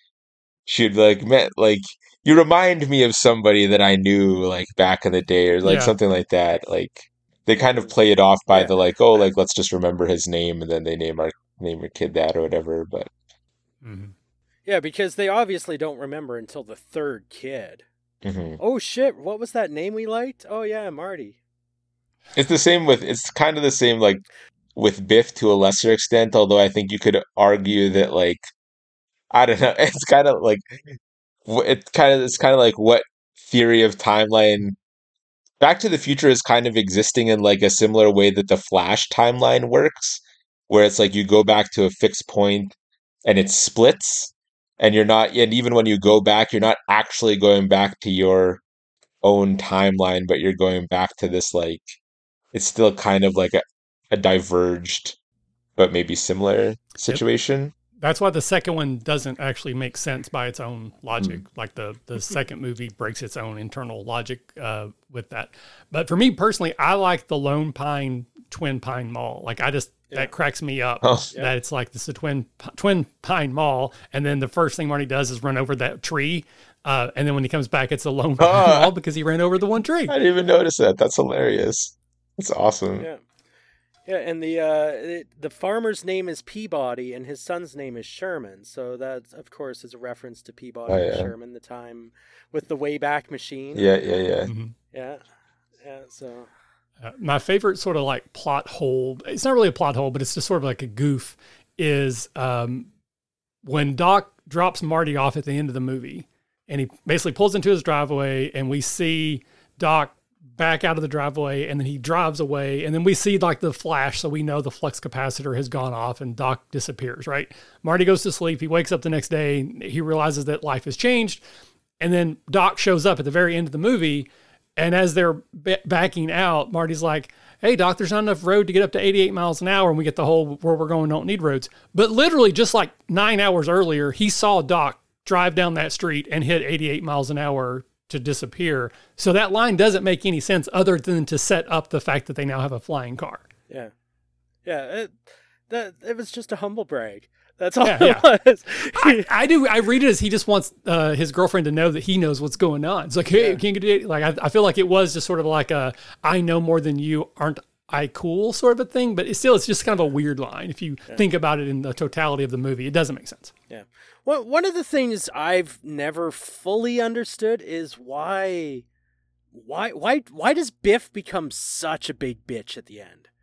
she'd like met like you remind me of somebody that I knew like back in the day or like Yeah. something like that. Like they kind of play it off by Yeah. the like, oh, like let's just remember his name and then they name our name your kid that or whatever. But Mhm. yeah, because they obviously don't remember until the third kid. mhm. Oh shit, what was that name we liked? Oh yeah, Marty. It's the same with it's kind of the same like with Biff to a lesser extent, although I think you could argue that like I don't know, it's kind of like wh- it kind of it's kind of like what theory of timeline Back to the Future is kind of existing in like a similar way that the Flash timeline works, where it's like you go back to a fixed point and it splits, and you're not, and even when you go back, you're not actually going back to your own timeline, but you're going back to this like it's still kind of like a, a diverged but maybe similar situation. That's why the second one doesn't actually make sense by its own logic. Like the the second movie breaks its own internal logic uh, with that. But for me personally, I like the Lone Pine Twin Pine Mall. Like I just Yeah. that cracks me up Oh. that it's like this is a twin Twin Pine Mall, and then the first thing Marty does is run over that tree, uh, and then when he comes back, it's a Lone Pine Ah. Mall because he ran over the one tree. I didn't even notice that. That's hilarious. That's awesome. Yeah. Yeah, and the uh, it, the farmer's name is Peabody, and his son's name is Sherman. So that, of course, is a reference to Peabody Oh, and yeah. Sherman, the time with the Wayback Machine. Yeah, yeah, yeah. Mhm. Yeah. Yeah. So. Uh, my favorite sort of like plot hole, it's not really a plot hole, but it's just sort of like a goof, is um, when Doc drops Marty off at the end of the movie and he basically pulls into his driveway and we see Doc back out of the driveway and then he drives away and then we see like the flash. So we know the flux capacitor has gone off and Doc disappears, right? Marty goes to sleep. He wakes up the next day. He realizes that life has changed. And then Doc shows up at the very end of the movie. And as they're b- backing out, Marty's like, hey, Doc, there's not enough road to get up to eighty-eight miles an hour. And we get the whole where we're going, don't need roads. But literally just like nine hours earlier, he saw Doc drive down that street and hit eighty-eight miles an hour to disappear. So that line doesn't make any sense other than to set up the fact that they now have a flying car. Yeah. Yeah. It, that, it was just a humble brag. That's all Yeah, it yeah. was. I, I do. I read it as he just wants uh, his girlfriend to know that he knows what's going on. It's like, hey, Yeah. can you get it? Like, I, I feel like it was just sort of like a, I know more than you, aren't I cool sort of a thing. But it's still, it's just kind of a weird line. If you think about it in the totality of the movie, it doesn't make sense. Yeah. Well, one of the things I've never fully understood is why, why, why, why does Biff become such a big bitch at the end?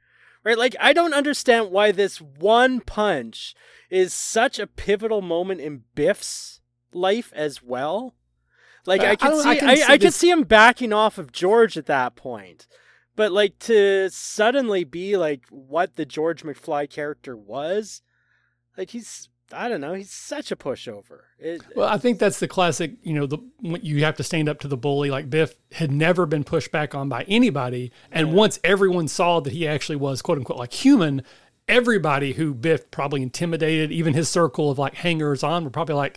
right? Like, I don't understand why this one punch is such a pivotal moment in Biff's life as well. Like, I could I see, I, can I, see, I could see him backing off of George at that point. But, like, to suddenly be, like, what the George McFly character was, like, he's, I don't know, he's such a pushover. It, well, I think that's the classic, you know, the you have to stand up to the bully. Like, Biff had never been pushed back on by anybody. And yeah. once everyone saw that he actually was, quote unquote, like human, everybody who Biff probably intimidated, even his circle of, like, hangers on, were probably like,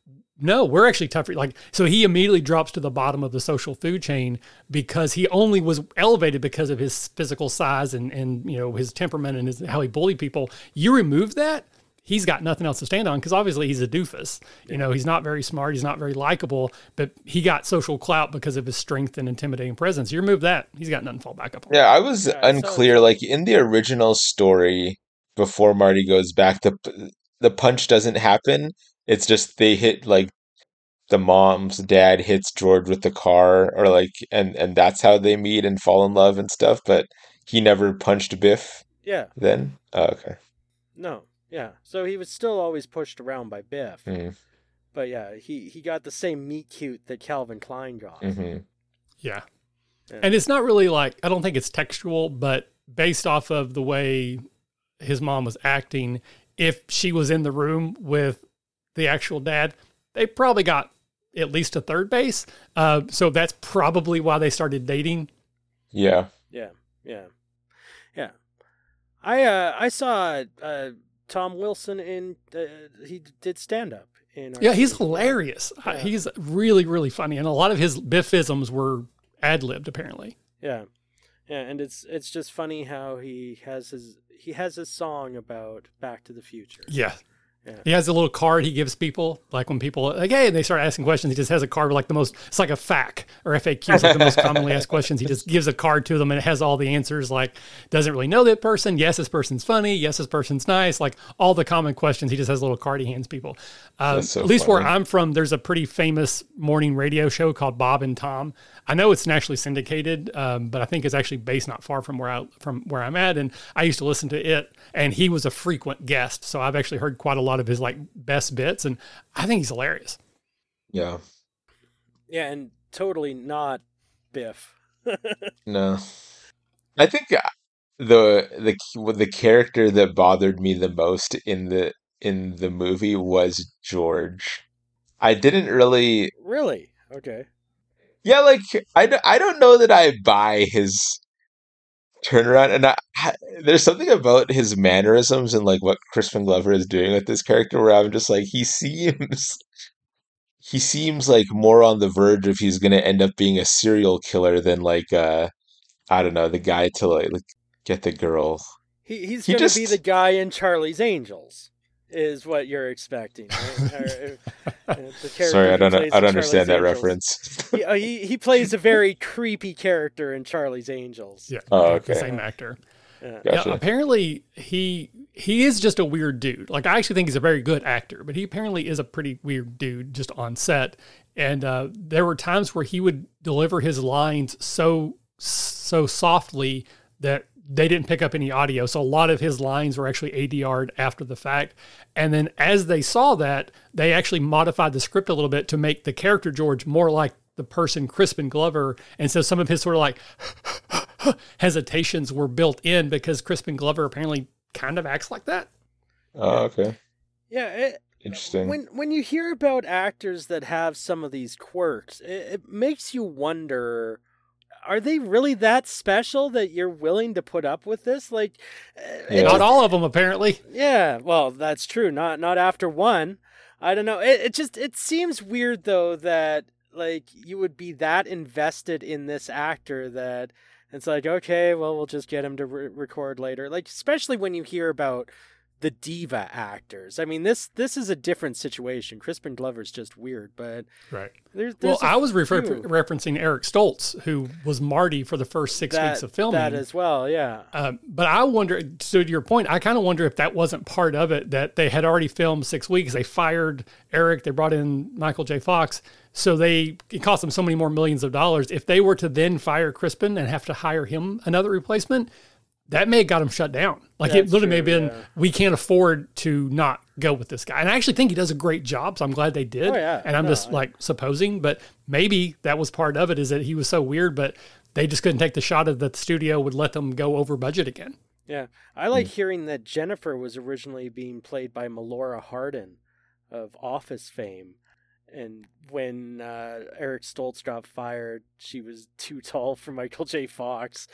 no, we're actually tougher. Like, so he immediately drops to the bottom of the social food chain because he only was elevated because of his physical size and, and you know, his temperament and his, how he bullied people. You remove that, he's got nothing else to stand on because obviously he's a doofus. Yeah. You know, he's not very smart. He's not very likable, but he got social clout because of his strength and intimidating presence. You remove that, he's got nothing to fall back up on. Yeah, I was yeah, unclear. So- like in the original story, before Marty goes back, the the punch doesn't happen. It's just they hit, like, the mom's dad hits George with the car, or like, and, and that's how they meet and fall in love and stuff, but he never punched Biff Yeah. then? Oh, okay. No, yeah. So he was still always pushed around by Biff. Mm. But yeah, he, he got the same meet cute that Calvin Klein got. Mm-hmm. Yeah. yeah. And it's not really like, I don't think it's textual, but based off of the way his mom was acting, if she was in the room with the actual dad, they probably got at least a third base. Uh, so that's probably why they started dating. Yeah. Yeah. Yeah. Yeah. I, uh, I saw, uh, Tom Wilson in, uh, he did stand up in. Yeah. He's hilarious. Yeah. Uh, he's really, really funny. And a lot of his Biffisms were ad-libbed apparently. Yeah. Yeah. And it's, it's just funny how he has his, he has his song about Back to the Future. Yeah. Yeah. He has a little card he gives people, like when people like, hey, and they start asking questions, he just has a card with like the most, it's like a F A Q or F A Q, like the most commonly asked questions. He just gives a card to them and it has all the answers, like doesn't really know that person. Yes, this person's funny. Yes, this person's nice. Like all the common questions. He just has a little card he hands people. Uh, so at least funny. Where I'm from, there's a pretty famous morning radio show called Bob and Tom. I know it's nationally syndicated, um, but I think it's actually based not far from where I from where I'm at. And I used to listen to it, and he was a frequent guest. So I've actually heard quite a lot of his like best bits, and I think he's hilarious. Yeah. Yeah, and totally not Biff. No. I think the the the character that bothered me the most in the in the movie was George. I didn't really Really? Okay. Yeah, like, I, I don't know that I buy his turnaround, and I, I, there's something about his mannerisms and, like, what Crispin Glover is doing with this character where I'm just like, he seems, he seems like more on the verge of he's going to end up being a serial killer than, like, uh, I don't know, the guy to, like, like get the girl. He He's he going to be the guy in Charlie's Angels. Is what you're expecting. Right? or, uh, the Sorry, I don't know, I don't understand that Angels. Reference. he, uh, he he plays a very creepy character in Charlie's Angels. Yeah, oh, okay. The same actor. Yeah. Gotcha. Yeah, apparently he he is just a weird dude. Like I actually think he's a very good actor, but he apparently is a pretty weird dude just on set. And uh, there were times where he would deliver his lines so so softly that they didn't pick up any audio. So a lot of his lines were actually A D R'd after the fact. And then as they saw that, they actually modified the script a little bit to make the character George more like the person Crispin Glover. And so some of his sort of like hesitations were built in because Crispin Glover apparently kind of acts like that. Oh, okay. Yeah. It, Interesting. When, when you hear about actors that have some of these quirks, it, it makes you wonder, are they really that special that you're willing to put up with this? Like, yeah. Not just, all of them, apparently. Yeah, well, that's true. Not not after one. I don't know. It, it just it seems weird though that like you would be that invested in this actor that it's like, okay, well, we'll just get him to re- record later. Like, especially when you hear about the diva actors. I mean, this this is a different situation. Crispin Glover's just weird, but right. There's, there's well, I was refer- referencing Eric Stoltz, who was Marty for the first six that, weeks of filming. That as well, yeah. Uh, but I wonder, so to your point, I kind of wonder if that wasn't part of it, that they had already filmed six weeks. They fired Eric. They brought in Michael J. Fox. So they it cost them so many more millions of dollars. If they were to then fire Crispin and have to hire him another replacement, that may have got him shut down. Like That's it literally may have true, been, yeah. we can't afford to not go with this guy. And I actually think he does a great job. So I'm glad they did. Oh, yeah. And I'm No, just I- like supposing, but maybe that was part of it, is that he was so weird, but they just couldn't take the shot of that the studio would let them go over budget again. Yeah, I like hearing that Jennifer was originally being played by Melora Hardin of Office fame. And when uh, Eric Stoltz got fired, she was too tall for Michael J. Fox.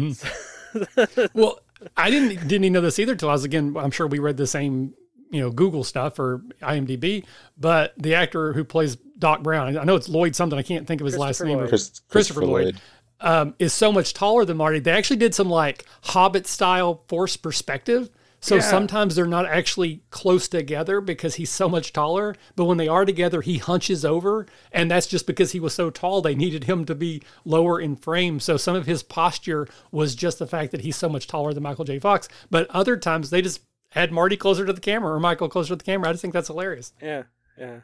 Well, I didn't didn't even know this either till I was, again, I'm sure we read the same, you know, Google stuff or IMDb, but the actor who plays Doc Brown, I know it's Lloyd something, I can't think of his last Christopher name. Lloyd. Chris, Christopher Lloyd. Um, is so much taller than Marty. They actually did some like Hobbit style forced perspective. So Yeah. sometimes they're not actually close together because he's so much taller. But when they are together, he hunches over. And that's just because he was so tall, they needed him to be lower in frame. So some of his posture was just the fact that he's so much taller than Michael J. Fox. But other times they just had Marty closer to the camera or Michael closer to the camera. I just think that's hilarious. Yeah, yeah.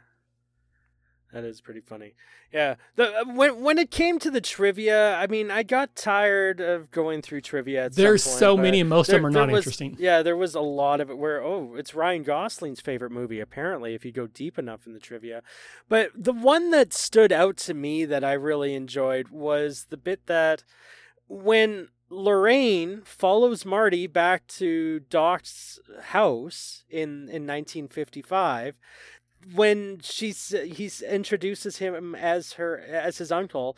That is pretty funny. Yeah. The uh, when when it came to the trivia, I mean, I got tired of going through trivia at There's some point, so but many and most of there- them are there not was- interesting. Yeah, there was a lot of it where, oh, it's Ryan Gosling's favorite movie, apparently, if you go deep enough in the trivia. But the one that stood out to me that I really enjoyed was the bit that when Lorraine follows Marty back to Doc's house in, in nineteen fifty-five, when she's he introduces him as her as his uncle,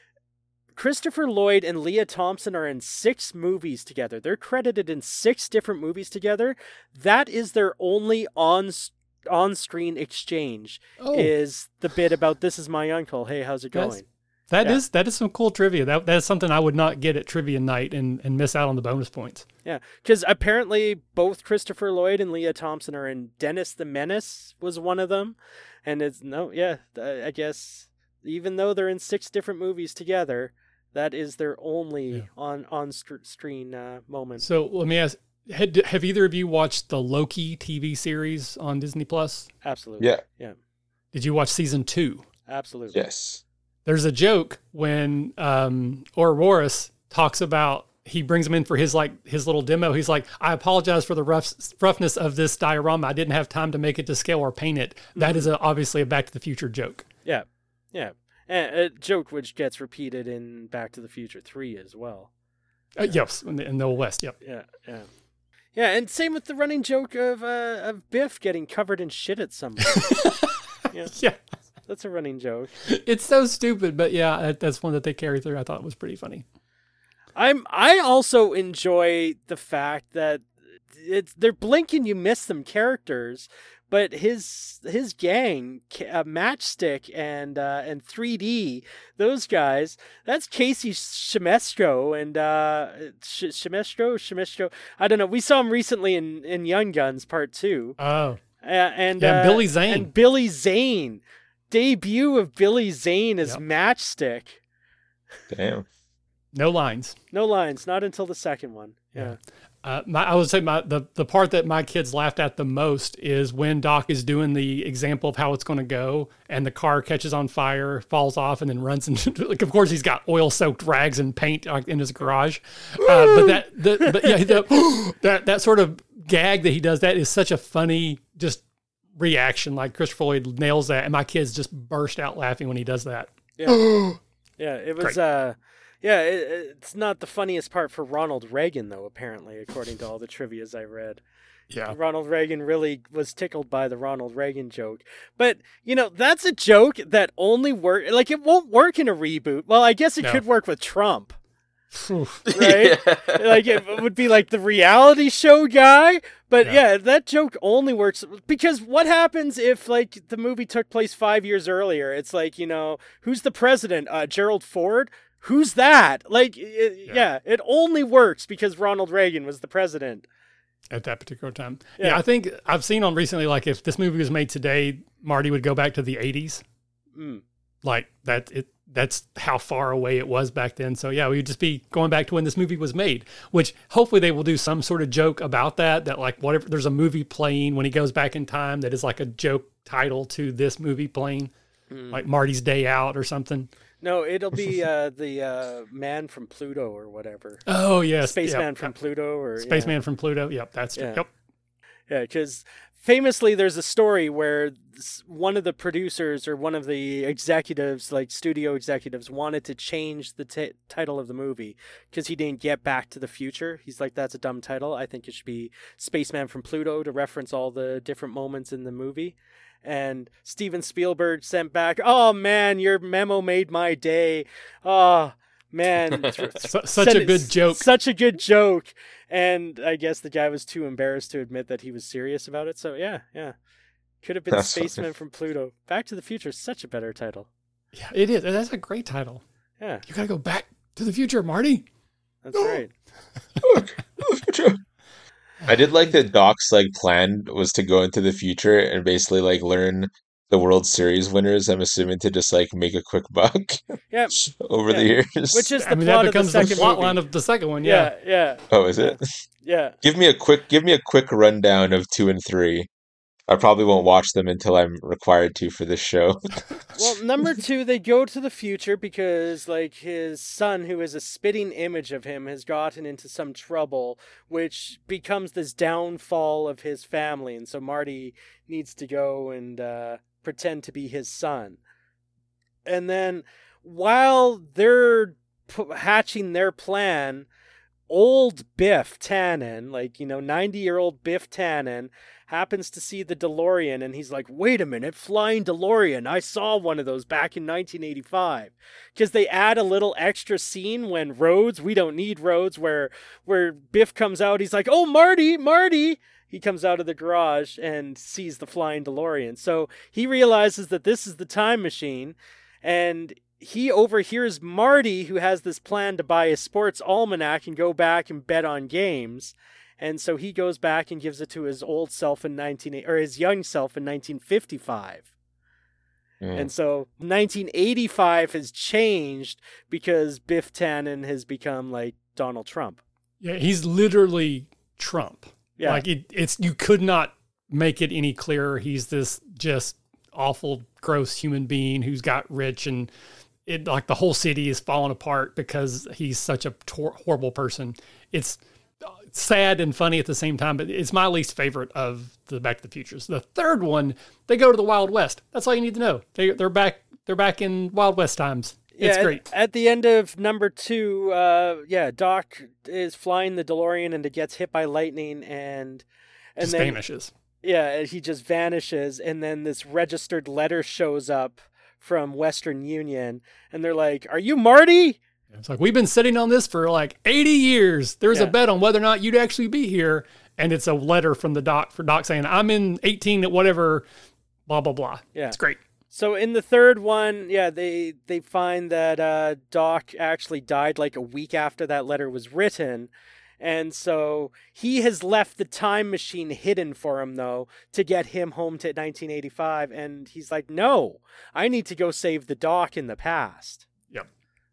Christopher Lloyd and Leah Thompson are in six movies together. They're credited in six different movies together. That is their only on on screen exchange. Oh. Is the bit about "This is my uncle. Hey, how's it That's- going?" That Yeah. is that is some cool trivia. That that is something I would not get at trivia night and, and miss out on the bonus points. Yeah, because apparently both Christopher Lloyd and Leah Thompson are in Dennis the Menace was one of them, and it's no, yeah, I guess even though they're in six different movies together, that is their only Yeah. on on st- screen uh, moment. So let me ask: had, Have either of you watched the Loki T V series on Disney Plus? Absolutely, Yeah. yeah, Did you watch season two? absolutely. Yes. There's a joke when um, Ouroboros talks about, he brings him in for his like his little demo. He's like, I apologize for the rough, roughness of this diorama. I didn't have time to make it to scale or paint it. That is a, obviously a Back to the Future joke. Yeah, yeah, and a joke which gets repeated in Back to the Future three as well. Uh, yes, in the, in the Old West. Yep. Yeah, yeah. Yeah, and same with the running joke of uh, of Biff getting covered in shit at some point. yeah, Yeah. that's a running joke. It's so stupid, but yeah, that, that's one that they carry through. I thought it was pretty funny. I'm I also enjoy the fact that it's they're blink and you miss them characters, but his his gang, uh, Matchstick and uh, and three D, those guys, that's Casey Shemestro and uh, Sh- Shemestro Shemestro. I don't know. We saw him recently in, in Young Guns Part Two, Oh, uh, and Yeah, uh, Billy Zane. and Billy Zane, debut of Billy Zane as Yep. Matchstick. Damn. no lines. No lines, not until the second one. Yeah. Uh, my, I would say my the, the part that my kids laughed at the most is when Doc is doing the example of how it's going to go, and the car catches on fire, falls off, and then runs into. Like, of course, he's got oil-soaked rags and paint uh, in his garage. Uh, but that, the, but yeah, the, that that sort of gag that he does, that is such a funny just reaction. Like Christopher Lloyd nails that, and my kids just burst out laughing when he does that. Yeah. Yeah, it was Great. uh yeah, it, it's not the funniest part for Ronald Reagan though, apparently, according to all the trivias I read. Yeah. Ronald Reagan really was tickled by the Ronald Reagan joke. But, you know, that's a joke that only work like it won't work in a reboot. Well, I guess it No. could work with Trump, Oof. right? Like it would be like the reality show guy, but Yeah. yeah. that joke only works because what happens if like the movie took place five years earlier? It's like, you know, who's the president? Uh, Gerald Ford? Who's that? Like, it, yeah. Yeah. it only works because Ronald Reagan was the president. At that particular time. Yeah. Yeah. I think I've seen on recently, like if this movie was made today, Marty would go back to the eighties. Mm. Like that, it that's how far away it was back then. So yeah, we would just be going back to when this movie was made, which hopefully they will do some sort of joke about that, that like whatever, there's a movie playing when he goes back in time that is like a joke title to this movie playing, Mm. like Marty's Day Out or something. No, it'll be uh, the uh, man from Pluto or whatever. Oh yes, Spaceman yep, from yep. Pluto or Spaceman yeah. from Pluto. Yep, that's Yeah. yep. Yeah, because famously, there's a story where this, one of the producers or one of the executives, like studio executives, wanted to change the t- title of the movie because he didn't get Back to the Future. He's like, that's a dumb title. I think it should be Spaceman from Pluto to reference all the different moments in the movie. And Steven Spielberg sent back, oh man, your memo made my day. Oh man. Su- such a good joke. Such a good joke. And I guess the guy was too embarrassed to admit that he was serious about it. So yeah, yeah. Could have been That's Spaceman funny. from Pluto. Back to the Future is such a better title. Yeah, it is. That's a great title. Yeah, You gotta go back to the future, Marty. that's right. I did like that Doc's like plan was to go into the future and basically like learn the World Series winners. I'm assuming to just like make a quick buck Yeah, over Yeah. the years. which is the I mean, plot that of the becomes the, second plot movie. line of the second one. Yeah. yeah, yeah, Oh, is it? yeah. Give me a quick give me a quick rundown of two and three. I probably won't watch them until I'm required to for this show. Well, number two, they go to the future because, like, his son, who is a spitting image of him, has gotten into some trouble, which becomes this downfall of his family. And so Marty needs to go and uh, pretend to be his son. And then while they're p- hatching their plan, old Biff Tannen, like, you know, ninety-year-old Biff Tannen, happens to see the DeLorean, and he's like, wait a minute, flying DeLorean, I saw one of those back in nineteen eighty-five. Because they add a little extra scene when Rhodes, we don't need Rhodes, where, where Biff comes out, he's like, oh, Marty, Marty! He comes out of the garage and sees the flying DeLorean. So he realizes that this is the time machine, and he overhears Marty, who has this plan to buy a sports almanac and go back and bet on games. And so he goes back and gives it to his old self in nineteen or his young self in nineteen fifty-five. Mm. And so nineteen eighty-five has changed because Biff Tannen has become like Donald Trump. Yeah, he's literally Trump. Yeah. Like it, it's you could not make it any clearer. He's this just awful, gross human being who's got rich, and it like the whole city is falling apart because he's such a tor- horrible person. It's sad and funny at the same time, but it's my least favorite of the Back to the Futures. The third one, they go to the Wild West. That's all you need to know. They, they're back. They're back in Wild West times. It's yeah, great. At, at the end of number two, uh, yeah, Doc is flying the DeLorean and it gets hit by lightning, and and Just then vanishes. yeah, he just vanishes, and then this registered letter shows up from Western Union, and they're like, "Are you Marty?" It's like, we've been sitting on this for like eighty years. There's Yeah. a bet on whether or not you'd actually be here. And it's a letter from the doc for Doc saying, I'm in eighteen at whatever, blah, blah, blah. Yeah. It's great. So in the third one, yeah, they they find that uh, Doc actually died like a week after that letter was written. And so he has left the time machine hidden for him, though, to get him home to nineteen eighty-five. And he's like, no, I need to go save the Doc in the past. Yep.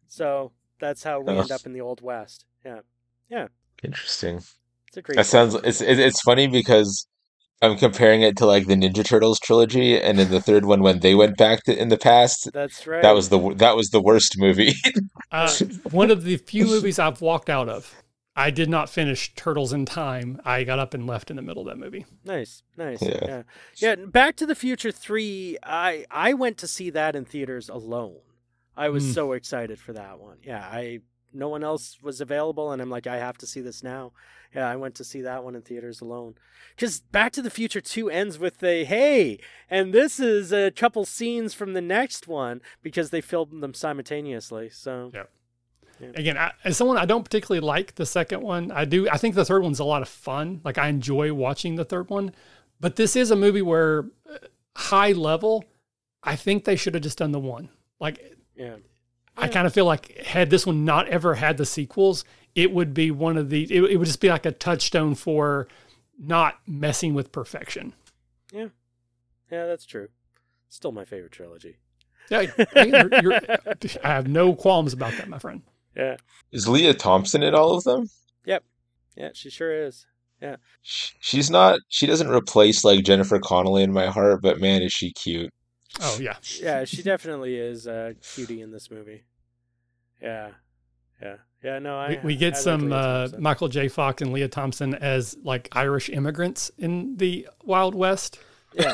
So that's how we Oh. end up in the Old West. Yeah. Yeah. Interesting. It's a great That sounds it's it, it's funny because I'm comparing it to like the Ninja Turtles trilogy, and in the third one when they went back to, in the past, That's right. that was the w- that was the worst movie. Uh, one of the few movies I've walked out of. I did not finish Turtles in Time. I got up and left in the middle of that movie. Nice, nice. Yeah. Yeah. Yeah, Back to the Future three, I I went to see that in theaters alone. I was Mm. so excited for that one. Yeah, I no one else was available, and I'm like, I have to see this now. Yeah, I went to see that one in theaters alone. Because Back to the Future two ends with a, hey, and this is a couple scenes from the next one, because they filmed them simultaneously. So, Yeah. Again, I, as someone, I don't particularly like the second one. I do. I think the third one's a lot of fun. Like I enjoy watching the third one, but this is a movie where uh, high level, I think they should have just done the one. Like yeah. I kind of feel like had this one not ever had the sequels, it would be one of the, it, it would just be like a touchstone for not messing with perfection. Yeah. Yeah, that's true. Still my favorite trilogy. Yeah, you're, you're, I have no qualms about that, my friend. Yeah. Is Leah Thompson in all of them? Yep. Yeah, she sure is. Sh- She's not. She doesn't replace like Jennifer Connelly in my heart, but man, is she cute. Oh yeah, Yeah, she definitely is a cutie in this movie. Yeah, yeah, yeah. No, I we, we get I like some Leah uh, Thompson. Michael J. Fox and Leah Thompson as like Irish immigrants in the Wild West. Yeah,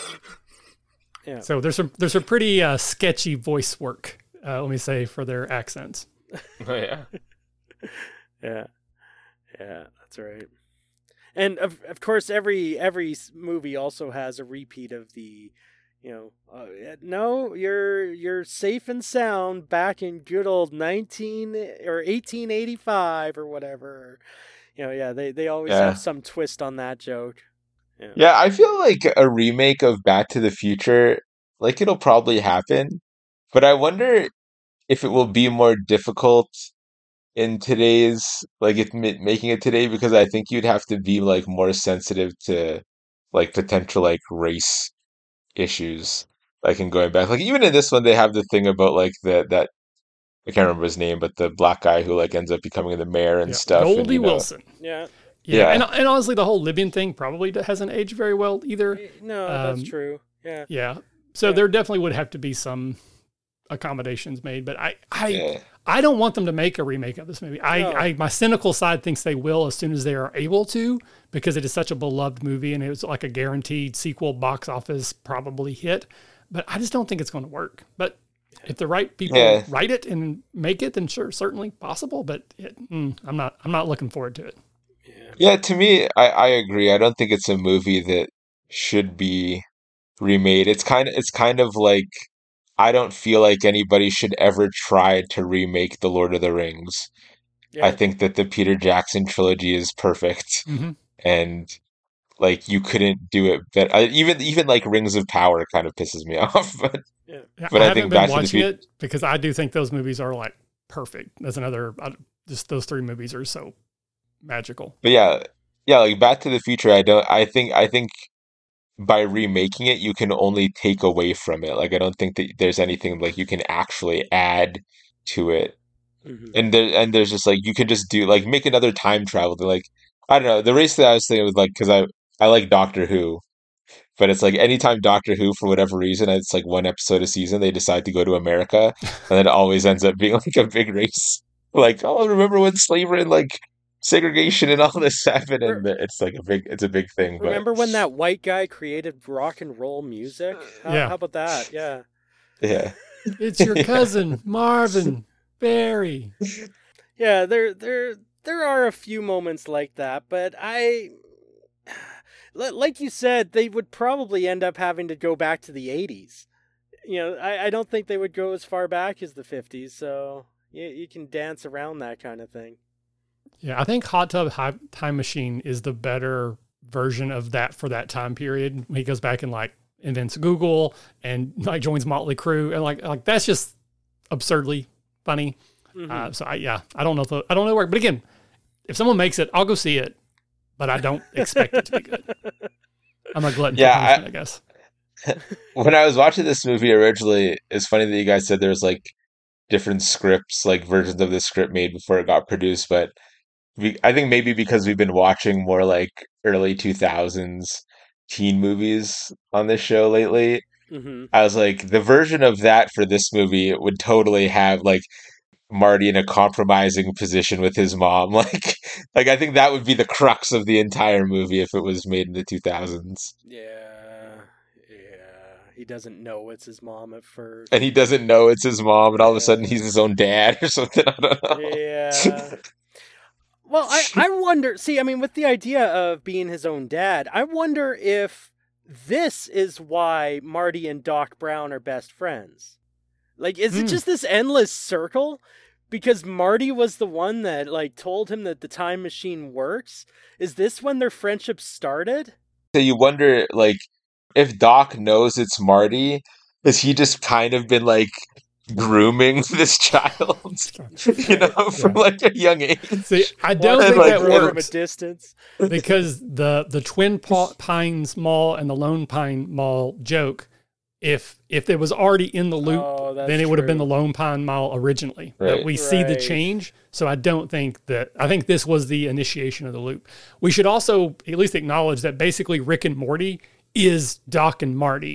yeah. So there's some there's some pretty uh, sketchy voice work. Uh, let me say for their accents. Oh yeah. Yeah, yeah, that's right. And of of course, every every s- movie also has a repeat of the, you know, uh, yeah, no, you're you're safe and sound back in good old nineteen or eighteen eighty five or whatever. You know, yeah, they they always Yeah. have some twist on that joke. Yeah, Yeah, I feel like a remake of Back to the Future, like it'll probably happen, but I wonder if it will be more difficult in today's, like it ma- making it today, because I think you'd have to be like more sensitive to like potential like race issues, like in going back. Like even in this one, they have the thing about like the that I can't remember his name, but the black guy who like ends up becoming the mayor and Yeah, stuff, and Goldie you know, Wilson. yeah. Yeah, Yeah. and and honestly, the whole Libyan thing probably hasn't aged very well either. Eh, No, that's Um, true. Yeah, Yeah, so Yeah. there definitely would have to be some accommodations made. But I I yeah, I don't want them to make a remake of this movie. I, No. I my cynical side thinks they will as soon as they are able to, because it is such a beloved movie and it was like a guaranteed sequel box office probably hit. But I just don't think it's going to work. But if the right people Yeah. write it and make it, then sure, certainly possible. But it, mm, I'm not I'm not looking forward to it. yeah. yeah. To me, I I agree. I don't think it's a movie that should be remade. It's kind of it's kind of like I don't feel like anybody should ever try to remake The Lord of the Rings. I Yeah. think that the Peter Jackson trilogy is perfect, Mm-hmm. and like you couldn't do it better. Even even like Rings of Power kind of pisses me off, but Yeah. But I I haven't think been Back to the watching Fu- it because I do think those movies are like perfect. That's another, I, just those three movies are so magical. but yeah, yeah, like Back to the Future. I don't. I think I think by remaking it, you can only take away from it. Like I don't think that there's anything like you can actually add to it. Mhm. And there and there's just like you can just do like make another time travel. To, like I don't know. The race that I was thinking was like because I I like Doctor Who, but it's like anytime Doctor Who for whatever reason it's like one episode a season they decide to go to America, and then it always ends up being like a big race. Like oh, remember when slavery and like segregation and all this happened, and it's like a big it's a big thing. But Remember when that white guy created rock and roll music? How, Yeah. how about that? Yeah. yeah, It's your cousin, Marvin Barry. Yeah, there there there are a few moments like that, but I li- like you said, they would probably end up having to go back to the eighties. You know, I, I don't think they would go as far back as the fifties, so you, you can dance around that kind of thing. Yeah, I think Hot Tub Hi- Time Machine is the better version of that for that time period. He goes back and like invents Google and like joins Motley Crue, and like like that's just absurdly funny. Mhm. Uh, so I yeah, I don't know if the, I don't know where, but again, if someone makes it, I'll go see it, but I don't expect it to be good. I'm a glutton Yeah, for I- punishment, I, guess. when I was watching this movie originally, it's funny that you guys said there's like different scripts, like versions of the script made before it got produced. But we, I think maybe because we've been watching more like early two thousands teen movies on this show lately, Mhm. I was like, the version of that for this movie would totally have like Marty in a compromising position with his mom. Like, like I think that would be the crux of the entire movie if it was made in the two thousands. Yeah, yeah. He doesn't know it's his mom at first. And he doesn't know it's his mom, and all of a sudden Yeah. he's his own dad or something. I don't know. Yeah. Well, I, I wonder, see, I mean, with the idea of being his own dad, I wonder if this is why Marty and Doc Brown are best friends. Like, is it Hmm. just this endless circle? Because Marty was the one that, like, told him that the time machine works? Is this when their friendship started? So you wonder, like, if Doc knows it's Marty, has he just kind of been like grooming this child, you know, from like a young age? See, I don't Watching think like, that from a works distance. because the the Twin Pa- Pines Mall and the Lone Pine Mall joke, if if it was already in the loop, Oh, that's then it would have been the true. Lone Pine Mall originally. Right. But we see the Right. change, so I don't think that. I think this was the initiation of the loop. We should also at least acknowledge that basically Rick and Morty is Doc and Marty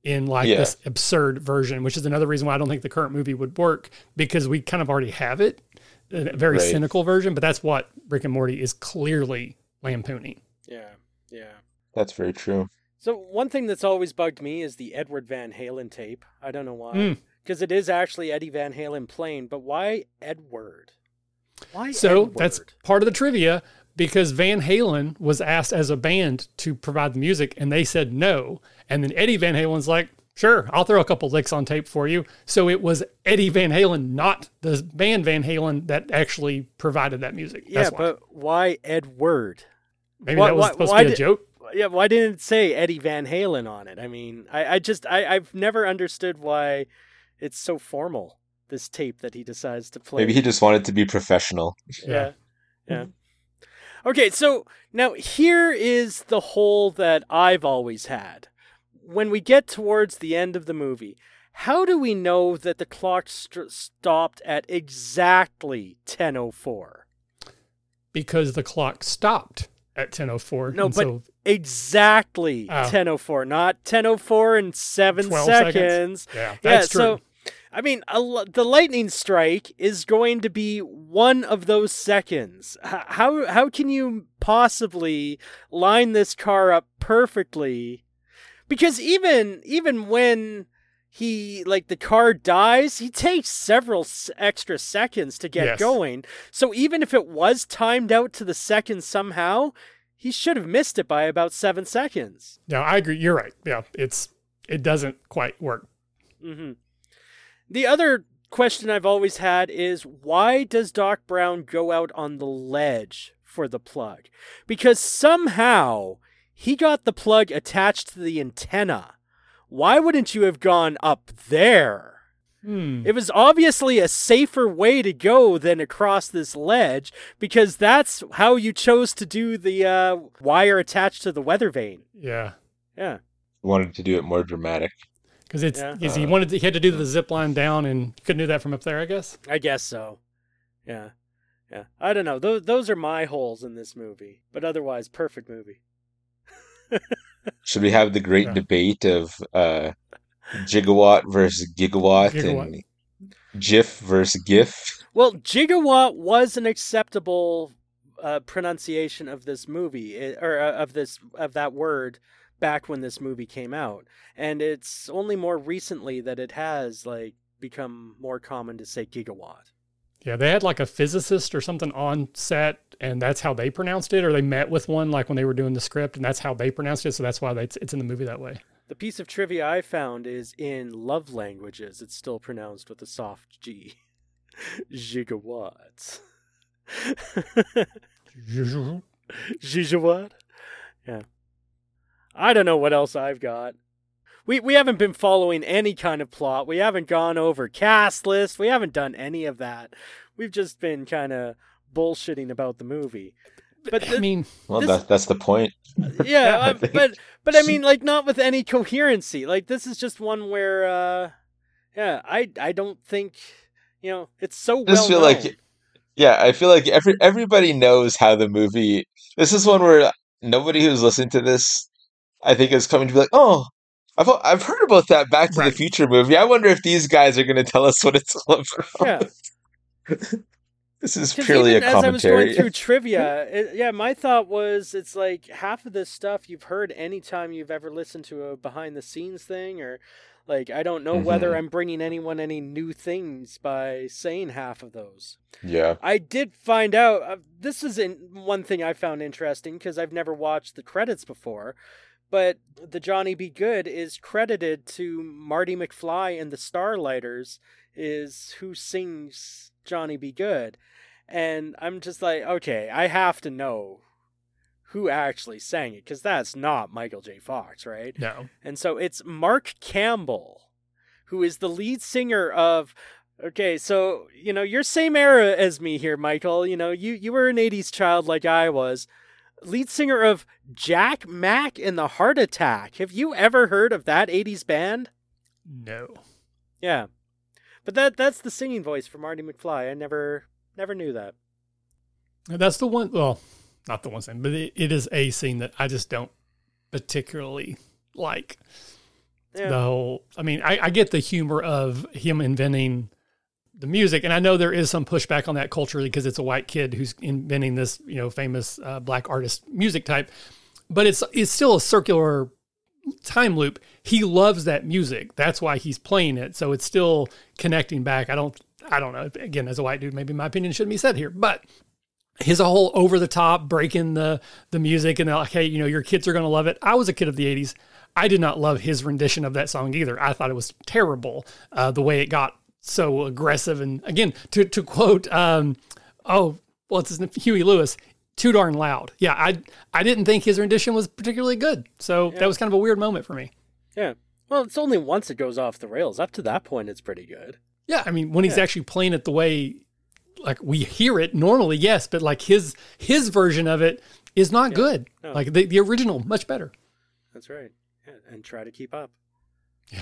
in like Yeah. this absurd version, which is another reason why I don't think the current movie would work, because we kind of already have it, a very Right. cynical version, but that's what Rick and Morty is clearly lampooning. Yeah, yeah. That's very true. So one thing that's always bugged me is the Edward Van Halen tape. I don't know why. Mm. Because it is actually Eddie Van Halen playing, but why Edward? Why So Edward? that's part of the trivia, because Van Halen was asked as a band to provide the music and they said no. And then Eddie Van Halen's like, sure, I'll throw a couple licks on tape for you. So it was Eddie Van Halen, not the band Van Halen, that actually provided that music. Yeah, That's why. but why Edward? Maybe why- that was why- supposed why to be a did- joke. Yeah, why didn't it say Eddie Van Halen on it? I mean, I, I just, I, I've never understood why it's so formal, this tape that he decides to play. Maybe he just wanted to be professional. Yeah. Yeah. Okay, so now here is the hole that I've always had. When we get towards the end of the movie, how do we know that the clock st- stopped at exactly ten oh four? Because the clock stopped at ten oh four. No, and but so exactly Oh. ten oh four, not ten oh four and seven twelve seconds. seconds. Yeah, Yeah, that's true. so I mean, a, l- the lightning strike is going to be one of those seconds. H- how how can you possibly line this car up perfectly? Because even even when he like the car dies, he takes several s- extra seconds to get Yes. going. So even if it was timed out to the second somehow, he should have missed it by about seven seconds. No, I agree. You're right. Yeah, it's it doesn't quite work. Mm-hmm. The other question I've always had is, why does Doc Brown go out on the ledge for the plug? Because somehow he got the plug attached to the antenna. Why wouldn't you have gone up there? Hmm. It was obviously a safer way to go than across this ledge, because that's how you chose to do the uh, wire attached to the weather vane. Yeah. Yeah. Wanted to do it more dramatic. Because it's Yeah. is he wanted to, he had to do the zip line down and couldn't do that from up there, I guess. I guess so. Yeah. Yeah. I don't know. Those those are my holes in this movie. But otherwise, perfect movie. Should we have the great Yeah. debate of uh, gigawatt versus gigawatt, Gigawatt. and GIF versus GIF? Well, gigawatt was an acceptable uh, pronunciation of this movie, eh, or uh, of this of that word back when this movie came out. And it's only more recently that it has like become more common to say gigawatt. Yeah, they had like a physicist or something on set, and that's how they pronounced it, or they met with one like when they were doing the script, and that's how they pronounced it. So that's why they, it's, it's in the movie that way. The piece of trivia I found is in love languages, it's still pronounced with a soft G. Gigawatts. Gigawatt? Yeah. I don't know what else I've got. We we haven't been following any kind of plot. We haven't gone over cast list. We haven't done any of that. We've just been kind of bullshitting about the movie. But I the- mean, Well, This- that, that's the point. yeah, I uh, think- but but I mean, like, not with any coherency. Like, this is just one where, uh, yeah, I I don't think, you know, it's so I just well feel known. like, yeah, I feel like every everybody knows how the movie. This is one where nobody who's listened to this, I think, is coming to be like, oh, I've I've heard about that Back to Right. the Future movie. I wonder if these guys are going to tell us what it's all about. Yeah. This is 'Cause purely even a as I was going commentary. through trivia, it, yeah, my thought was it's like half of this stuff you've heard anytime you've ever listened to a behind the scenes thing, or like I don't know whether Mhm. I'm bringing anyone any new things by saying half of those. Yeah. I did find out uh, this is in, one thing I found interesting because I've never watched the credits before, but the Johnny Be Good is credited to Marty McFly and the Starlighters is who sings Johnny Be Good. And I'm just like, okay, I have to know who actually sang it because that's not Michael J. Fox, right? no. And so it's Mark Campbell, who is the lead singer of. Okay, so you know you're same era as me here, Michael. You know you you were an eighties child like I was. Lead singer of Jack Mack and the Heart Attack. Have you ever heard of that eighties band? No. Yeah, but that that's the singing voice for Marty McFly. I never never knew that. That's the one. Well, not the one scene, but it, it is a scene that I just don't particularly like. Yeah. The whole, I mean, I, I get the humor of him inventing the music, and I know there is some pushback on that culturally because it's a white kid who's inventing this, you know, famous uh, black artist music type, but it's it's still a circular time loop. He loves that music. That's why he's playing it. So it's still connecting back. I don't, I don't know. Again, as a white dude, maybe my opinion shouldn't be said here, but his whole over the top breaking the, the music and they're like, hey, you know, your kids are going to love it. I was a kid of the eighties. I did not love his rendition of that song either. I thought it was terrible. Uh, the way it got so aggressive. And again, to, to quote, um, oh, what's his name? Huey Lewis, too darn loud. Yeah. I, I didn't think his rendition was particularly good. So Yeah. that was kind of a weird moment for me. Yeah. Well, it's only once it goes off the rails. Up to that point, it's pretty good. Yeah. I mean, when he's Yeah. actually playing it the way, like we hear it normally, yes, but like his, his version of it is not Yeah. good. No. Like the, the original, much better. That's right. Yeah. And try to keep up. Yeah.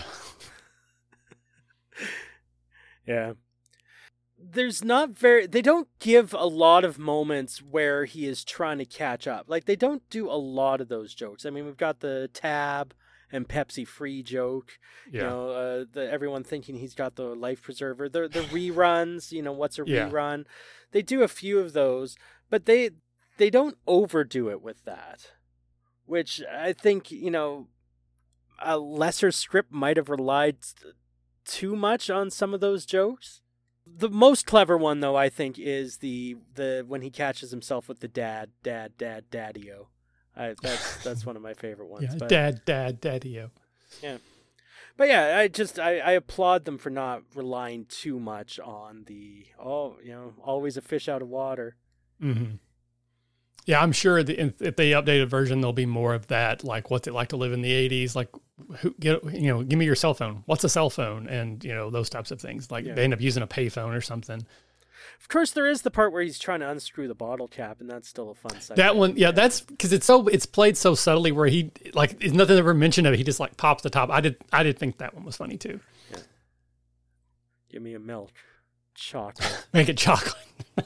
Yeah. There's not very, they don't give a lot of moments where he is trying to catch up. Like, they don't do a lot of those jokes. I mean, we've got the Tab and Pepsi free joke, Yeah. you know, uh, the everyone thinking he's got the life preserver. The, the reruns, you know, what's a Yeah. rerun? They do a few of those, but they, they don't overdo it with that, which I think, you know, a lesser script might have relied too much on some of those jokes. The most clever one, though, I think, is the the when he catches himself with the dad, dad, dad, daddy-o. I, that's that's one of my favorite ones. Yeah. but, Dad, dad, daddy-o. but yeah, I just I, I applaud them for not relying too much on the oh you know always a fish out of water. Mm-hmm. Yeah, I'm sure the, if, if they update a version, there'll be more of that. Like, what's it like to live in the eighties? Like, who, get you know, give me your cell phone. What's a cell phone? And you know, those types of things. Like, Yeah. they end up using a payphone or something. Of course, there is the part where he's trying to unscrew the bottle cap, and that's still a fun segment. That one, yeah, that's because it's so it's played so subtly where he like there's nothing ever mentioned of it. He just like pops the top. I did I did think that one was funny too. Give me a milk chocolate. Make it chocolate.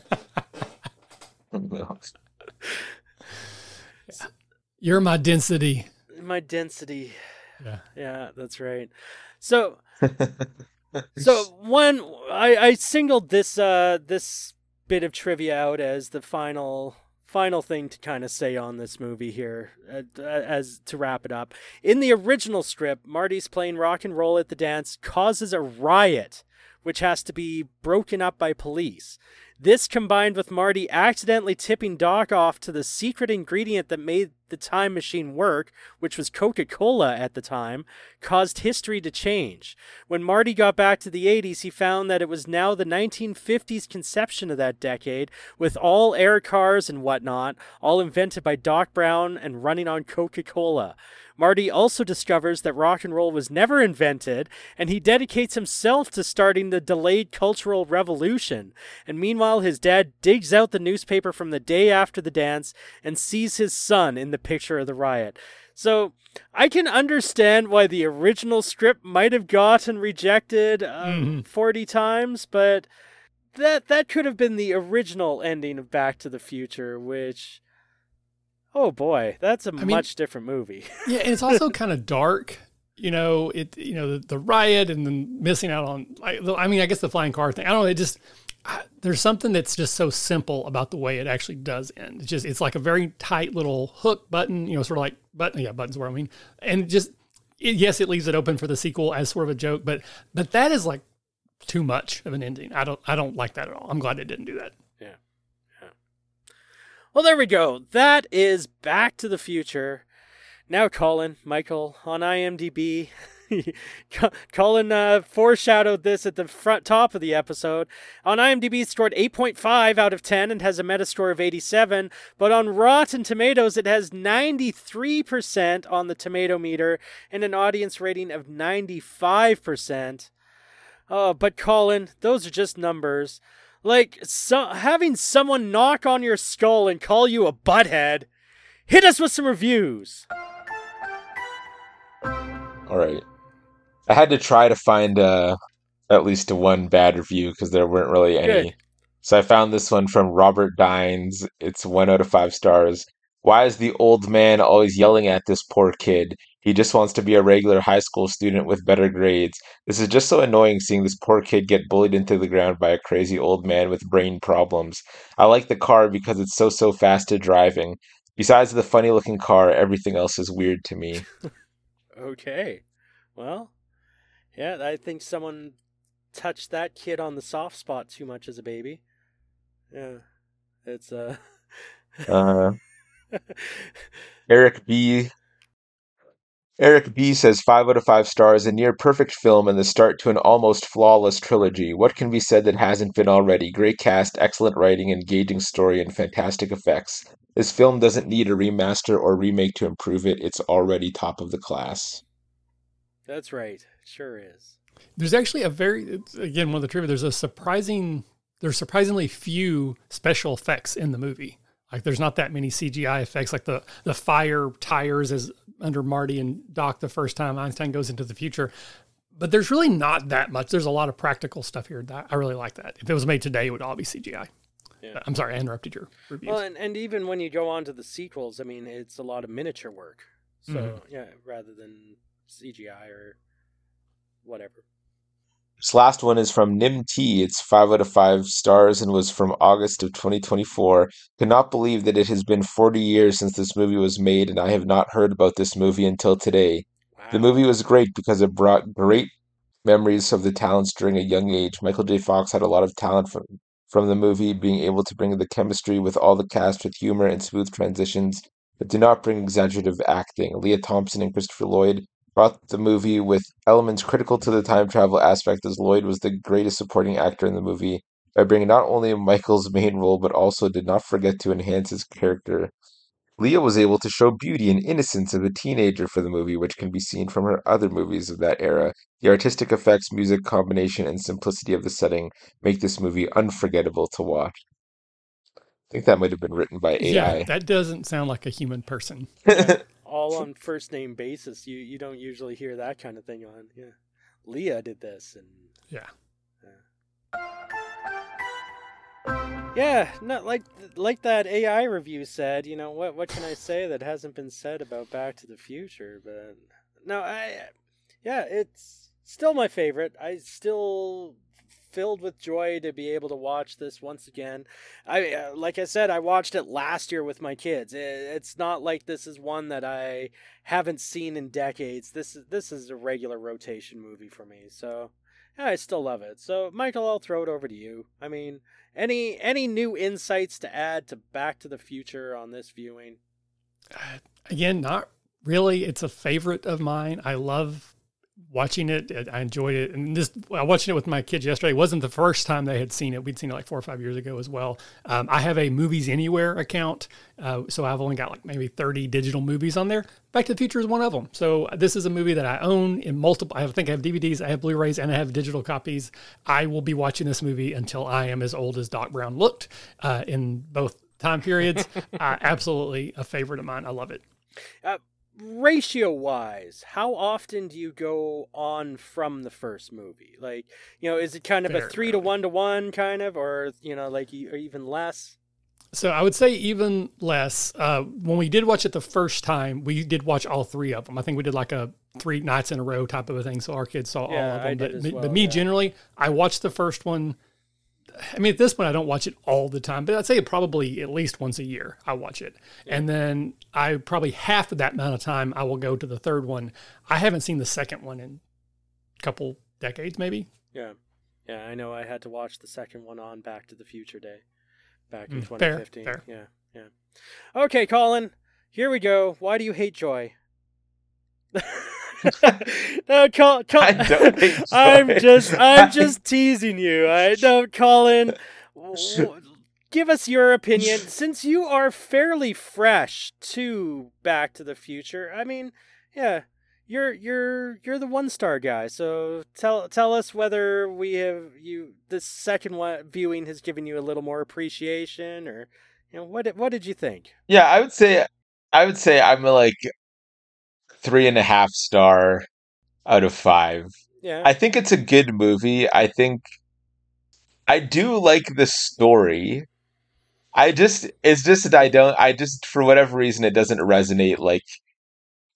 You're my density. My density. Yeah. Yeah, that's right. So, so one, I, I singled this uh this bit of trivia out as the final final thing to kind of say on this movie here, uh, as to wrap it up. In the original script, Marty's playing rock and roll at the dance causes a riot, which has to be broken up by police. This, combined with Marty accidentally tipping Doc off to the secret ingredient that made the time machine work, which was Coca-Cola at the time, caused history to change. When Marty got back to the eighties, he found that it was now the nineteen fifties conception of that decade, with all air cars and whatnot, all invented by Doc Brown and running on Coca-Cola. Marty also discovers that rock and roll was never invented, and he dedicates himself to starting the delayed cultural revolution. And meanwhile, his dad digs out the newspaper from the day after the dance and sees his son in the picture of the riot. So I can understand why the original script might have gotten rejected um, Mhm. forty times, but that that could have been the original ending of Back to the Future, which... Oh boy, that's a I mean- much different movie. Yeah, and it's also kind of dark. You know, it. You know, the, the riot and then missing out on. Like, the- I mean, I guess the flying car thing. I don't know. It just I, there's something that's just so simple about the way it actually does end. It's just it's like a very tight little hook button. You know, sort of like button. Yeah, buttons. What I mean, and just it, yes, it leaves it open for the sequel as sort of a joke, but but that is like too much of an ending. I don't I don't like that at all. I'm glad it didn't do that. Well, there we go. That is Back to the Future. Now, Colin, Michael, on IMDb, Colin uh, foreshadowed this at the front top of the episode. On IMDb, it scored eight point five out of ten and has a Metascore of eighty-seven. But on Rotten Tomatoes, it has ninety-three percent on the tomato meter and an audience rating of ninety-five percent. Oh, but Colin, those are just numbers. Like, so, having someone knock on your skull and call you a butthead. Hit us with some reviews. All right. I had to try to find uh, at least a one bad review because there weren't really any. Good. So I found this one from Robert Dines. It's one out of five stars. Why is the old man always yelling at this poor kid? He He just wants to be a regular high school student with better grades. This is just so annoying seeing this poor kid get bullied into the ground by a crazy old man with brain problems. I like the car because it's so, so fast at driving. Besides the funny looking car, everything else is weird to me. Okay. Well, yeah, I think someone touched that kid on the soft spot too much as a baby. Yeah. It's uh Uh, Eric B. Eric B says five out of five stars, a near perfect film and the start to an almost flawless trilogy. What can be said that hasn't been already? Great cast, excellent writing, engaging story, and fantastic effects. This film doesn't need a remaster or remake to improve it. It's already top of the class. That's right. Sure is. There's actually a very, again, one of the trivia, there's a surprising, there's surprisingly few special effects in the movie. Like there's not that many C G I effects, like the, the fire tires as under Marty and Doc the first time Einstein goes into the future. But there's really not that much. There's a lot of practical stuff here. That I really like that. If it was made today, it would all be C G I. Yeah. I'm sorry, I interrupted your reviews. Well, and, and even when you go on to the sequels, I mean, it's a lot of miniature work. So, mm-hmm. yeah, rather than C G I or whatever. This last one is from Nim T. It's five out of five stars and was from August of twenty twenty-four. Cannot believe that it has been forty years since this movie was made, and I have not heard about this movie until today. Wow. The movie was great because it brought great memories of the talents during a young age. Michael J. Fox had a lot of talent from, from the movie, being able to bring the chemistry with all the cast with humor and smooth transitions, but do not bring exaggerative acting. Leah Thompson and Christopher Lloyd brought the movie with elements critical to the time travel aspect, as Lloyd was the greatest supporting actor in the movie by bringing not only Michael's main role but also did not forget to enhance his character. Leah was able to show beauty and innocence of a teenager for the movie, which can be seen from her other movies of that era. The artistic effects, music combination, and simplicity of the setting make this movie unforgettable to watch. I think that might have been written by A I. Yeah, that doesn't sound like a human person. All on first name basis. You you don't usually hear that kind of thing on. Yeah, Leah did this, and yeah, yeah, yeah not like like that A I review said. You know what? What can I say that hasn't been said about Back to the Future? But no, I yeah, it's still my favorite. I still filled with joy to be able to watch this once again. I uh, like I said, I watched it last year with my kids. It, it's not like this is one that I haven't seen in decades. This is this is a regular rotation movie for me. So yeah, I still love it. So Michael, I'll throw it over to you. I mean, any any new insights to add to Back to the Future on this viewing? Uh, again, not really. It's a favorite of mine. I love watching it. I enjoyed it. And this, I watching it with my kids yesterday. It wasn't the first time they had seen it. We'd seen it like four or five years ago as well. Um, I have a Movies Anywhere account. Uh, so I've only got like maybe thirty digital movies on there. Back to the Future is one of them. So this is a movie that I own in multiple, I think I have D V Ds, I have Blu-rays, and I have digital copies. I will be watching this movie until I am as old as Doc Brown looked uh, in both time periods. uh, absolutely a favorite of mine. I love it. Uh, ratio wise, how often do you go on from the first movie? Like, you know, is it kind of Very a three rarely. to one to one kind of, or, you know, like, or even less? So I would say even less. Uh, when we did watch it the first time, we did watch all three of them. I think we did like a three nights in a row type of a thing. So our kids saw yeah, all of them. I but, did as well, but me yeah. generally, I watched the first one. I mean, at this point, I don't watch it all the time, but I'd say probably at least once a year I watch it. Yeah. And then I probably half of that amount of time I will go to the third one. I haven't seen the second one in a couple decades, maybe. Yeah. Yeah, I know I had to watch the second one on Back to the Future Day back in Mm, twenty fifteen. fair, Yeah, yeah. Okay, Colin, here we go. Why do you hate joy? no, Col- Col- I don't hate joy. I'm just, I'm just teasing you. I know, Colin. w- Give us your opinion, since you are fairly fresh to Back to the Future. I mean, yeah, you're you're you're the one star guy. So tell tell us whether we have you this second one viewing has given you a little more appreciation, or you know what did, what did you think? Yeah, I would say I would say I'm like three and a half star out of five. Yeah, I think it's a good movie. I think I do like the story. I just it's just that I don't I just for whatever reason it doesn't resonate like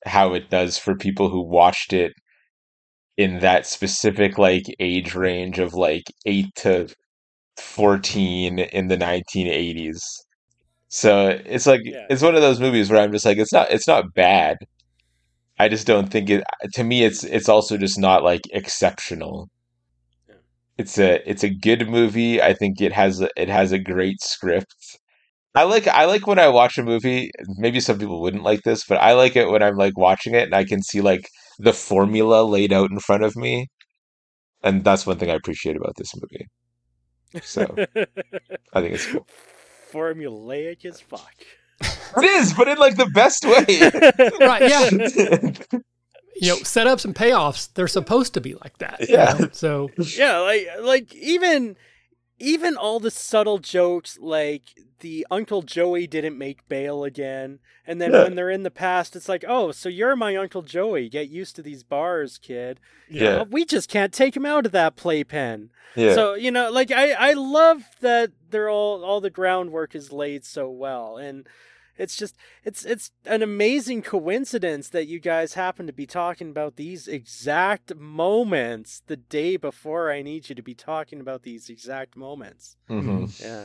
how it does for people who watched it in that specific like age range of like eight to fourteen in the nineteen eighties. So it's like Yeah. it's one of those movies where I'm just like it's not it's not bad. I just don't think it to me it's it's also just not like exceptional. Yeah. It's a it's a good movie. I think it has a, it has a great script. I like I like when I watch a movie, maybe some people wouldn't like this, but I like it when I'm like watching it and I can see like the formula laid out in front of me. And that's one thing I appreciate about this movie. So I think it's cool. Formulaic as fuck. It is, but in like the best way. Right, yeah. You know, setups and payoffs, they're supposed to be like that. Yeah. You know? So Yeah, like like even even all the subtle jokes, like the Uncle Joey didn't make bail again, and then Yeah. when they're in the past, it's like, oh, so you're my Uncle Joey. Get used to these bars, kid. Yeah. Well, we just can't take him out of that playpen. Yeah. So you know, like I I love that they're all all the groundwork is laid so well, and it's just it's it's an amazing coincidence that you guys happen to be talking about these exact moments the day before I need you to be talking about these exact moments. Mhm. Yeah.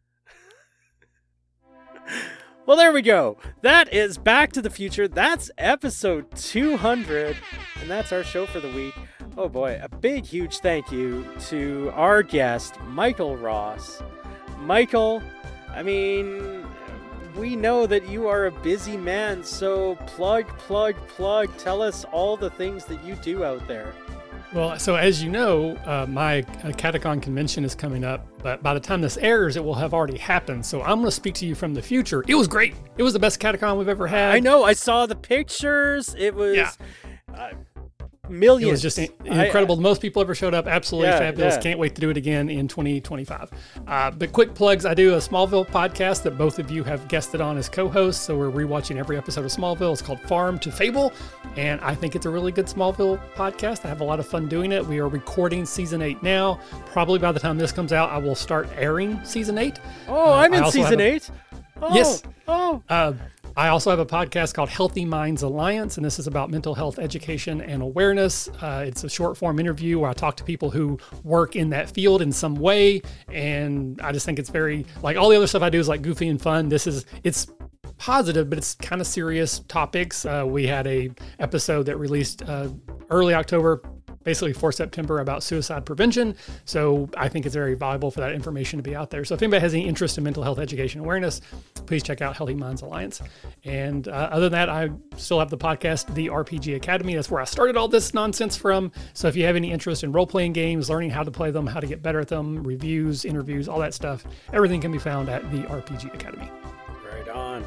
Well, there we go. That is Back to the Future. That's episode two hundred, and that's our show for the week. Oh boy, a big, huge thank you to our guest, Michael Ross. Michael, I mean, we know that you are a busy man, so plug, plug, plug. Tell us all the things that you do out there. Well, so as you know, uh, my uh, Catacon convention is coming up, but by the time this airs, it will have already happened. So I'm going to speak to you from the future. It was great. It was the best Catacon we've ever had. I know, I saw the pictures. It was Yeah. uh, millions. It was just in- I- incredible. Most people ever showed up. Absolutely Yeah, fabulous. yeah. Can't wait to do it again in twenty twenty-five. Uh, but quick plugs. I do a Smallville podcast that both of you have guested on as co-hosts. So we're rewatching every episode of Smallville. It's called Farm to Fable. And I think it's a really good Smallville podcast. I have a lot of fun doing it. We are recording season eight now. Probably by the time this comes out, I will start airing season eight. Oh, Uh, I'm I in also season have a- eight. Oh, Yes. Oh. Uh, I also have a podcast called Healthy Minds Alliance, and this is about mental health education and awareness. Uh, it's a short form interview where I talk to people who work in that field in some way. And I just think it's very, like all the other stuff I do is like goofy and fun. This is, it's positive, but it's kind of serious topics. Uh, we had a episode that released uh, early October, basically for September, about suicide prevention. So I think it's very valuable for that information to be out there. So if anybody has any interest in mental health education awareness, please check out Healthy Minds Alliance. And uh, other than that, I still have the podcast, The R P G Academy. That's where I started all this nonsense from. So if you have any interest in role-playing games, learning how to play them, how to get better at them, reviews, interviews, all that stuff, everything can be found at The R P G Academy. Right on.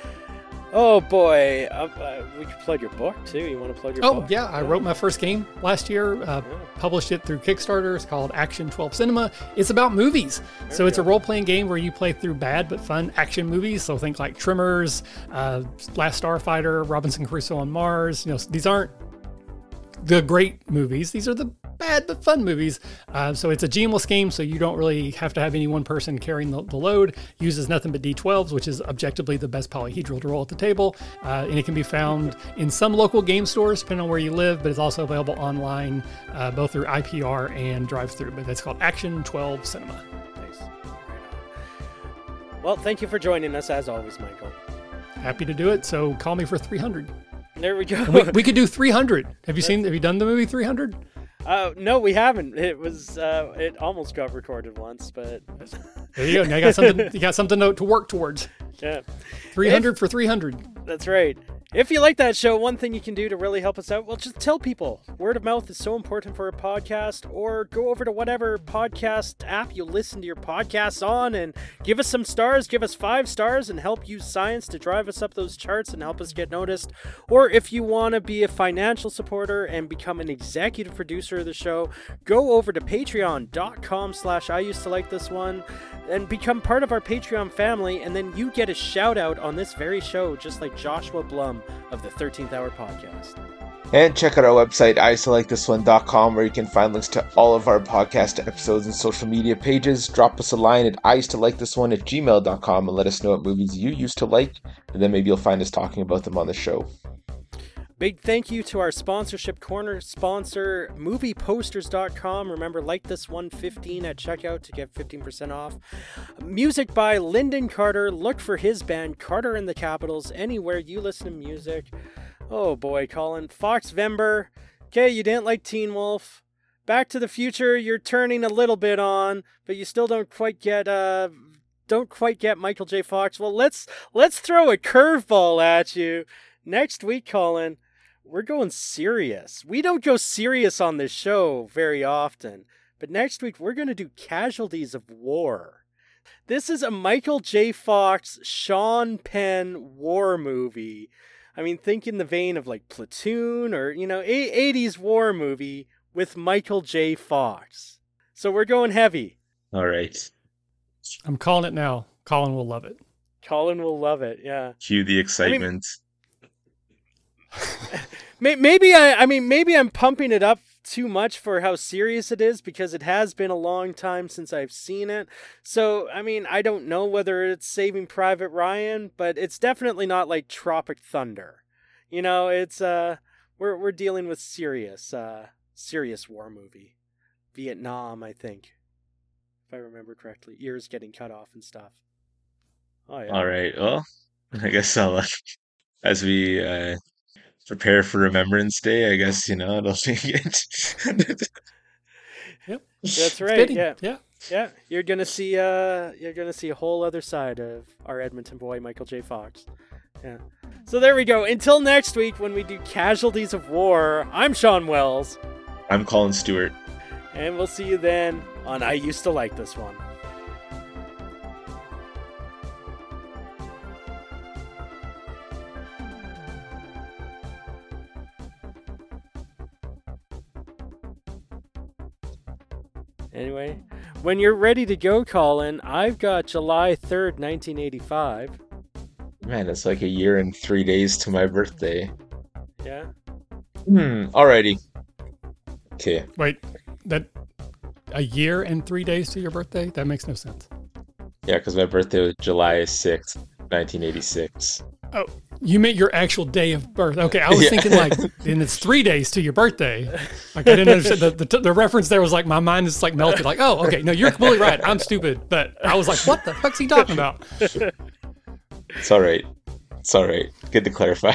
Oh boy, uh, uh, we could plug your book too. You want to plug your Oh, book? yeah. I wrote my first game last year, uh, Yeah. published it through Kickstarter. It's called Action twelve Cinema. It's about movies. So we it's a go. role playing game where you play through bad but fun action movies. So think like Tremors, uh, Last Starfighter, Robinson Crusoe on Mars. You know, these aren't the great movies. These are the bad but fun movies. Uh, so it's a G M less game, so you don't really have to have any one person carrying the, the load. Uses nothing but D twelves, which is objectively the best polyhedral to roll at the table. Uh, and it can be found in some local game stores, depending on where you live, but it's also available online, uh, both through I P R and drive-through. But that's called Action twelve Cinema. Nice. Right on. Well, thank you for joining us as always, Michael. Happy to do it. So call me for three hundred. There we go. We, we could do three hundred. Have you seen? Have you done the movie three hundred? Uh, no, we haven't. It was uh, it almost got recorded once, but There you go. Now you got something. You got something to, to work towards. yeah, three hundred for three hundred. that's right. If you like that show, one thing you can do to really help us out, well, just tell people. Word of mouth is so important for a podcast, or go over to whatever podcast app you listen to your podcasts on and give us some stars, give us five stars and help use science to drive us up those charts and help us get noticed. Or if you want to be a financial supporter and become an executive producer of the show, go over to patreon.com slash I used to like this one and become part of our Patreon family, and then you get a shout out on this very show, just like Joshua Blum of the thirteenth Hour Podcast. And check out our website, I used to like this one dot com, where you can find links to all of our podcast episodes and social media pages. Drop us a line at I used to like this one at gmail dot com and let us know what movies you used to like, and then maybe you'll find us talking about them on the show. Big thank you to our sponsorship corner sponsor, movie posters dot com. Remember, like this one fifteen at checkout to get fifteen percent off. Music by Lyndon Carter. Look for his band, Carter and the Capitals, anywhere you listen to music. Oh boy, Colin. Fox Vember. Okay, you didn't like Teen Wolf. Back to the Future, you're turning a little bit on, but you still don't quite get uh don't quite get Michael J. Fox. Well, let's let's throw a curveball at you. Next week, Colin, we're going serious. We don't go serious on this show very often, but next week we're going to do Casualties of War. This is a Michael J. Fox, Sean Penn war movie. I mean, think in the vein of like Platoon or, you know, eighties war movie with Michael J. Fox. So we're going heavy. All right. I'm calling it now. Colin will love it. Colin will love it, yeah. Cue the excitement. I mean, maybe I, I mean, maybe I'm pumping it up too much for how serious it is because it has been a long time since I've seen it. So, I mean, I don't know whether it's Saving Private Ryan, but it's definitely not like Tropic Thunder. You know, it's uh, we're we're dealing with serious, uh, serious war movie, Vietnam, I think, if I remember correctly. Ears getting cut off and stuff. Oh yeah. All right. Well, I guess I'll uh, as we. Uh... prepare for Remembrance Day, I guess, you know, it'll be good. Yep. That's right. Fitting. Yeah. Yeah. Yeah. You're gonna see uh you're gonna see a whole other side of our Edmonton boy, Michael J. Fox. Yeah. So there we go. Until next week when we do Casualties of War, I'm Sean Wells. I'm Colin Stewart. And we'll see you then on I Used to Like This One. Anyway, when you're ready to go, Colin, I've got July third, nineteen eighty-five. Man, it's like a year and three days to my birthday. Yeah? Hmm, alrighty. Okay. Wait, that a year and three days to your birthday? That makes no sense. Yeah, because my birthday was July sixth, nineteen eighty-six. Oh, you meant your actual day of birth. Okay, I was Yeah. thinking like, and it's three days to your birthday. Like I didn't understand the, the the reference there was like my mind is like melted. Like, oh, okay, no, you're completely right. I'm stupid, but I was like, what the fuck's he talking about? It's alright. It's alright. Good to clarify.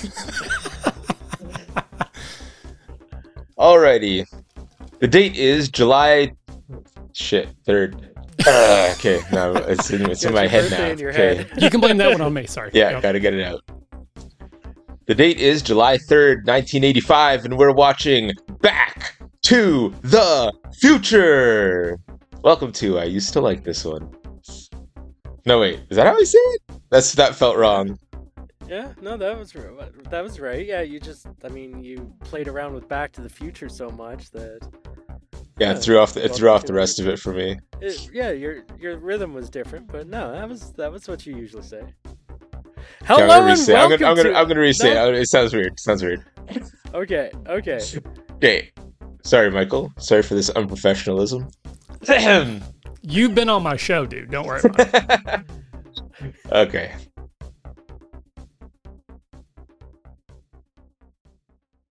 Alrighty. The date is July shit third. Uh, okay, no, it's in, it's in my head now. In your Okay. head. You can blame that one on me. Sorry. Yeah, Yep. gotta get it out. The date is July third, nineteen eighty-five, and we're watching Back to the Future! Welcome to I Used to Like This One. No, wait, is that how I say it? That's That felt wrong. Yeah, no, that was r- that was right. Yeah, you just, I mean, you played around with Back to the Future so much that Yeah, Yeah, it threw off the, it well, threw off the it- rest of it for me. it, yeah, your your rhythm was different. But no, that was that was what you usually say. Okay, Hello I'm gonna and re-say. I'm welcome gonna, I'm gonna, to. I'm gonna re-say. No. it. It sounds weird. It sounds weird. Okay, okay. Okay. Sorry, Michael. Sorry for this unprofessionalism. You've been on my show, dude. Don't worry about it. Okay.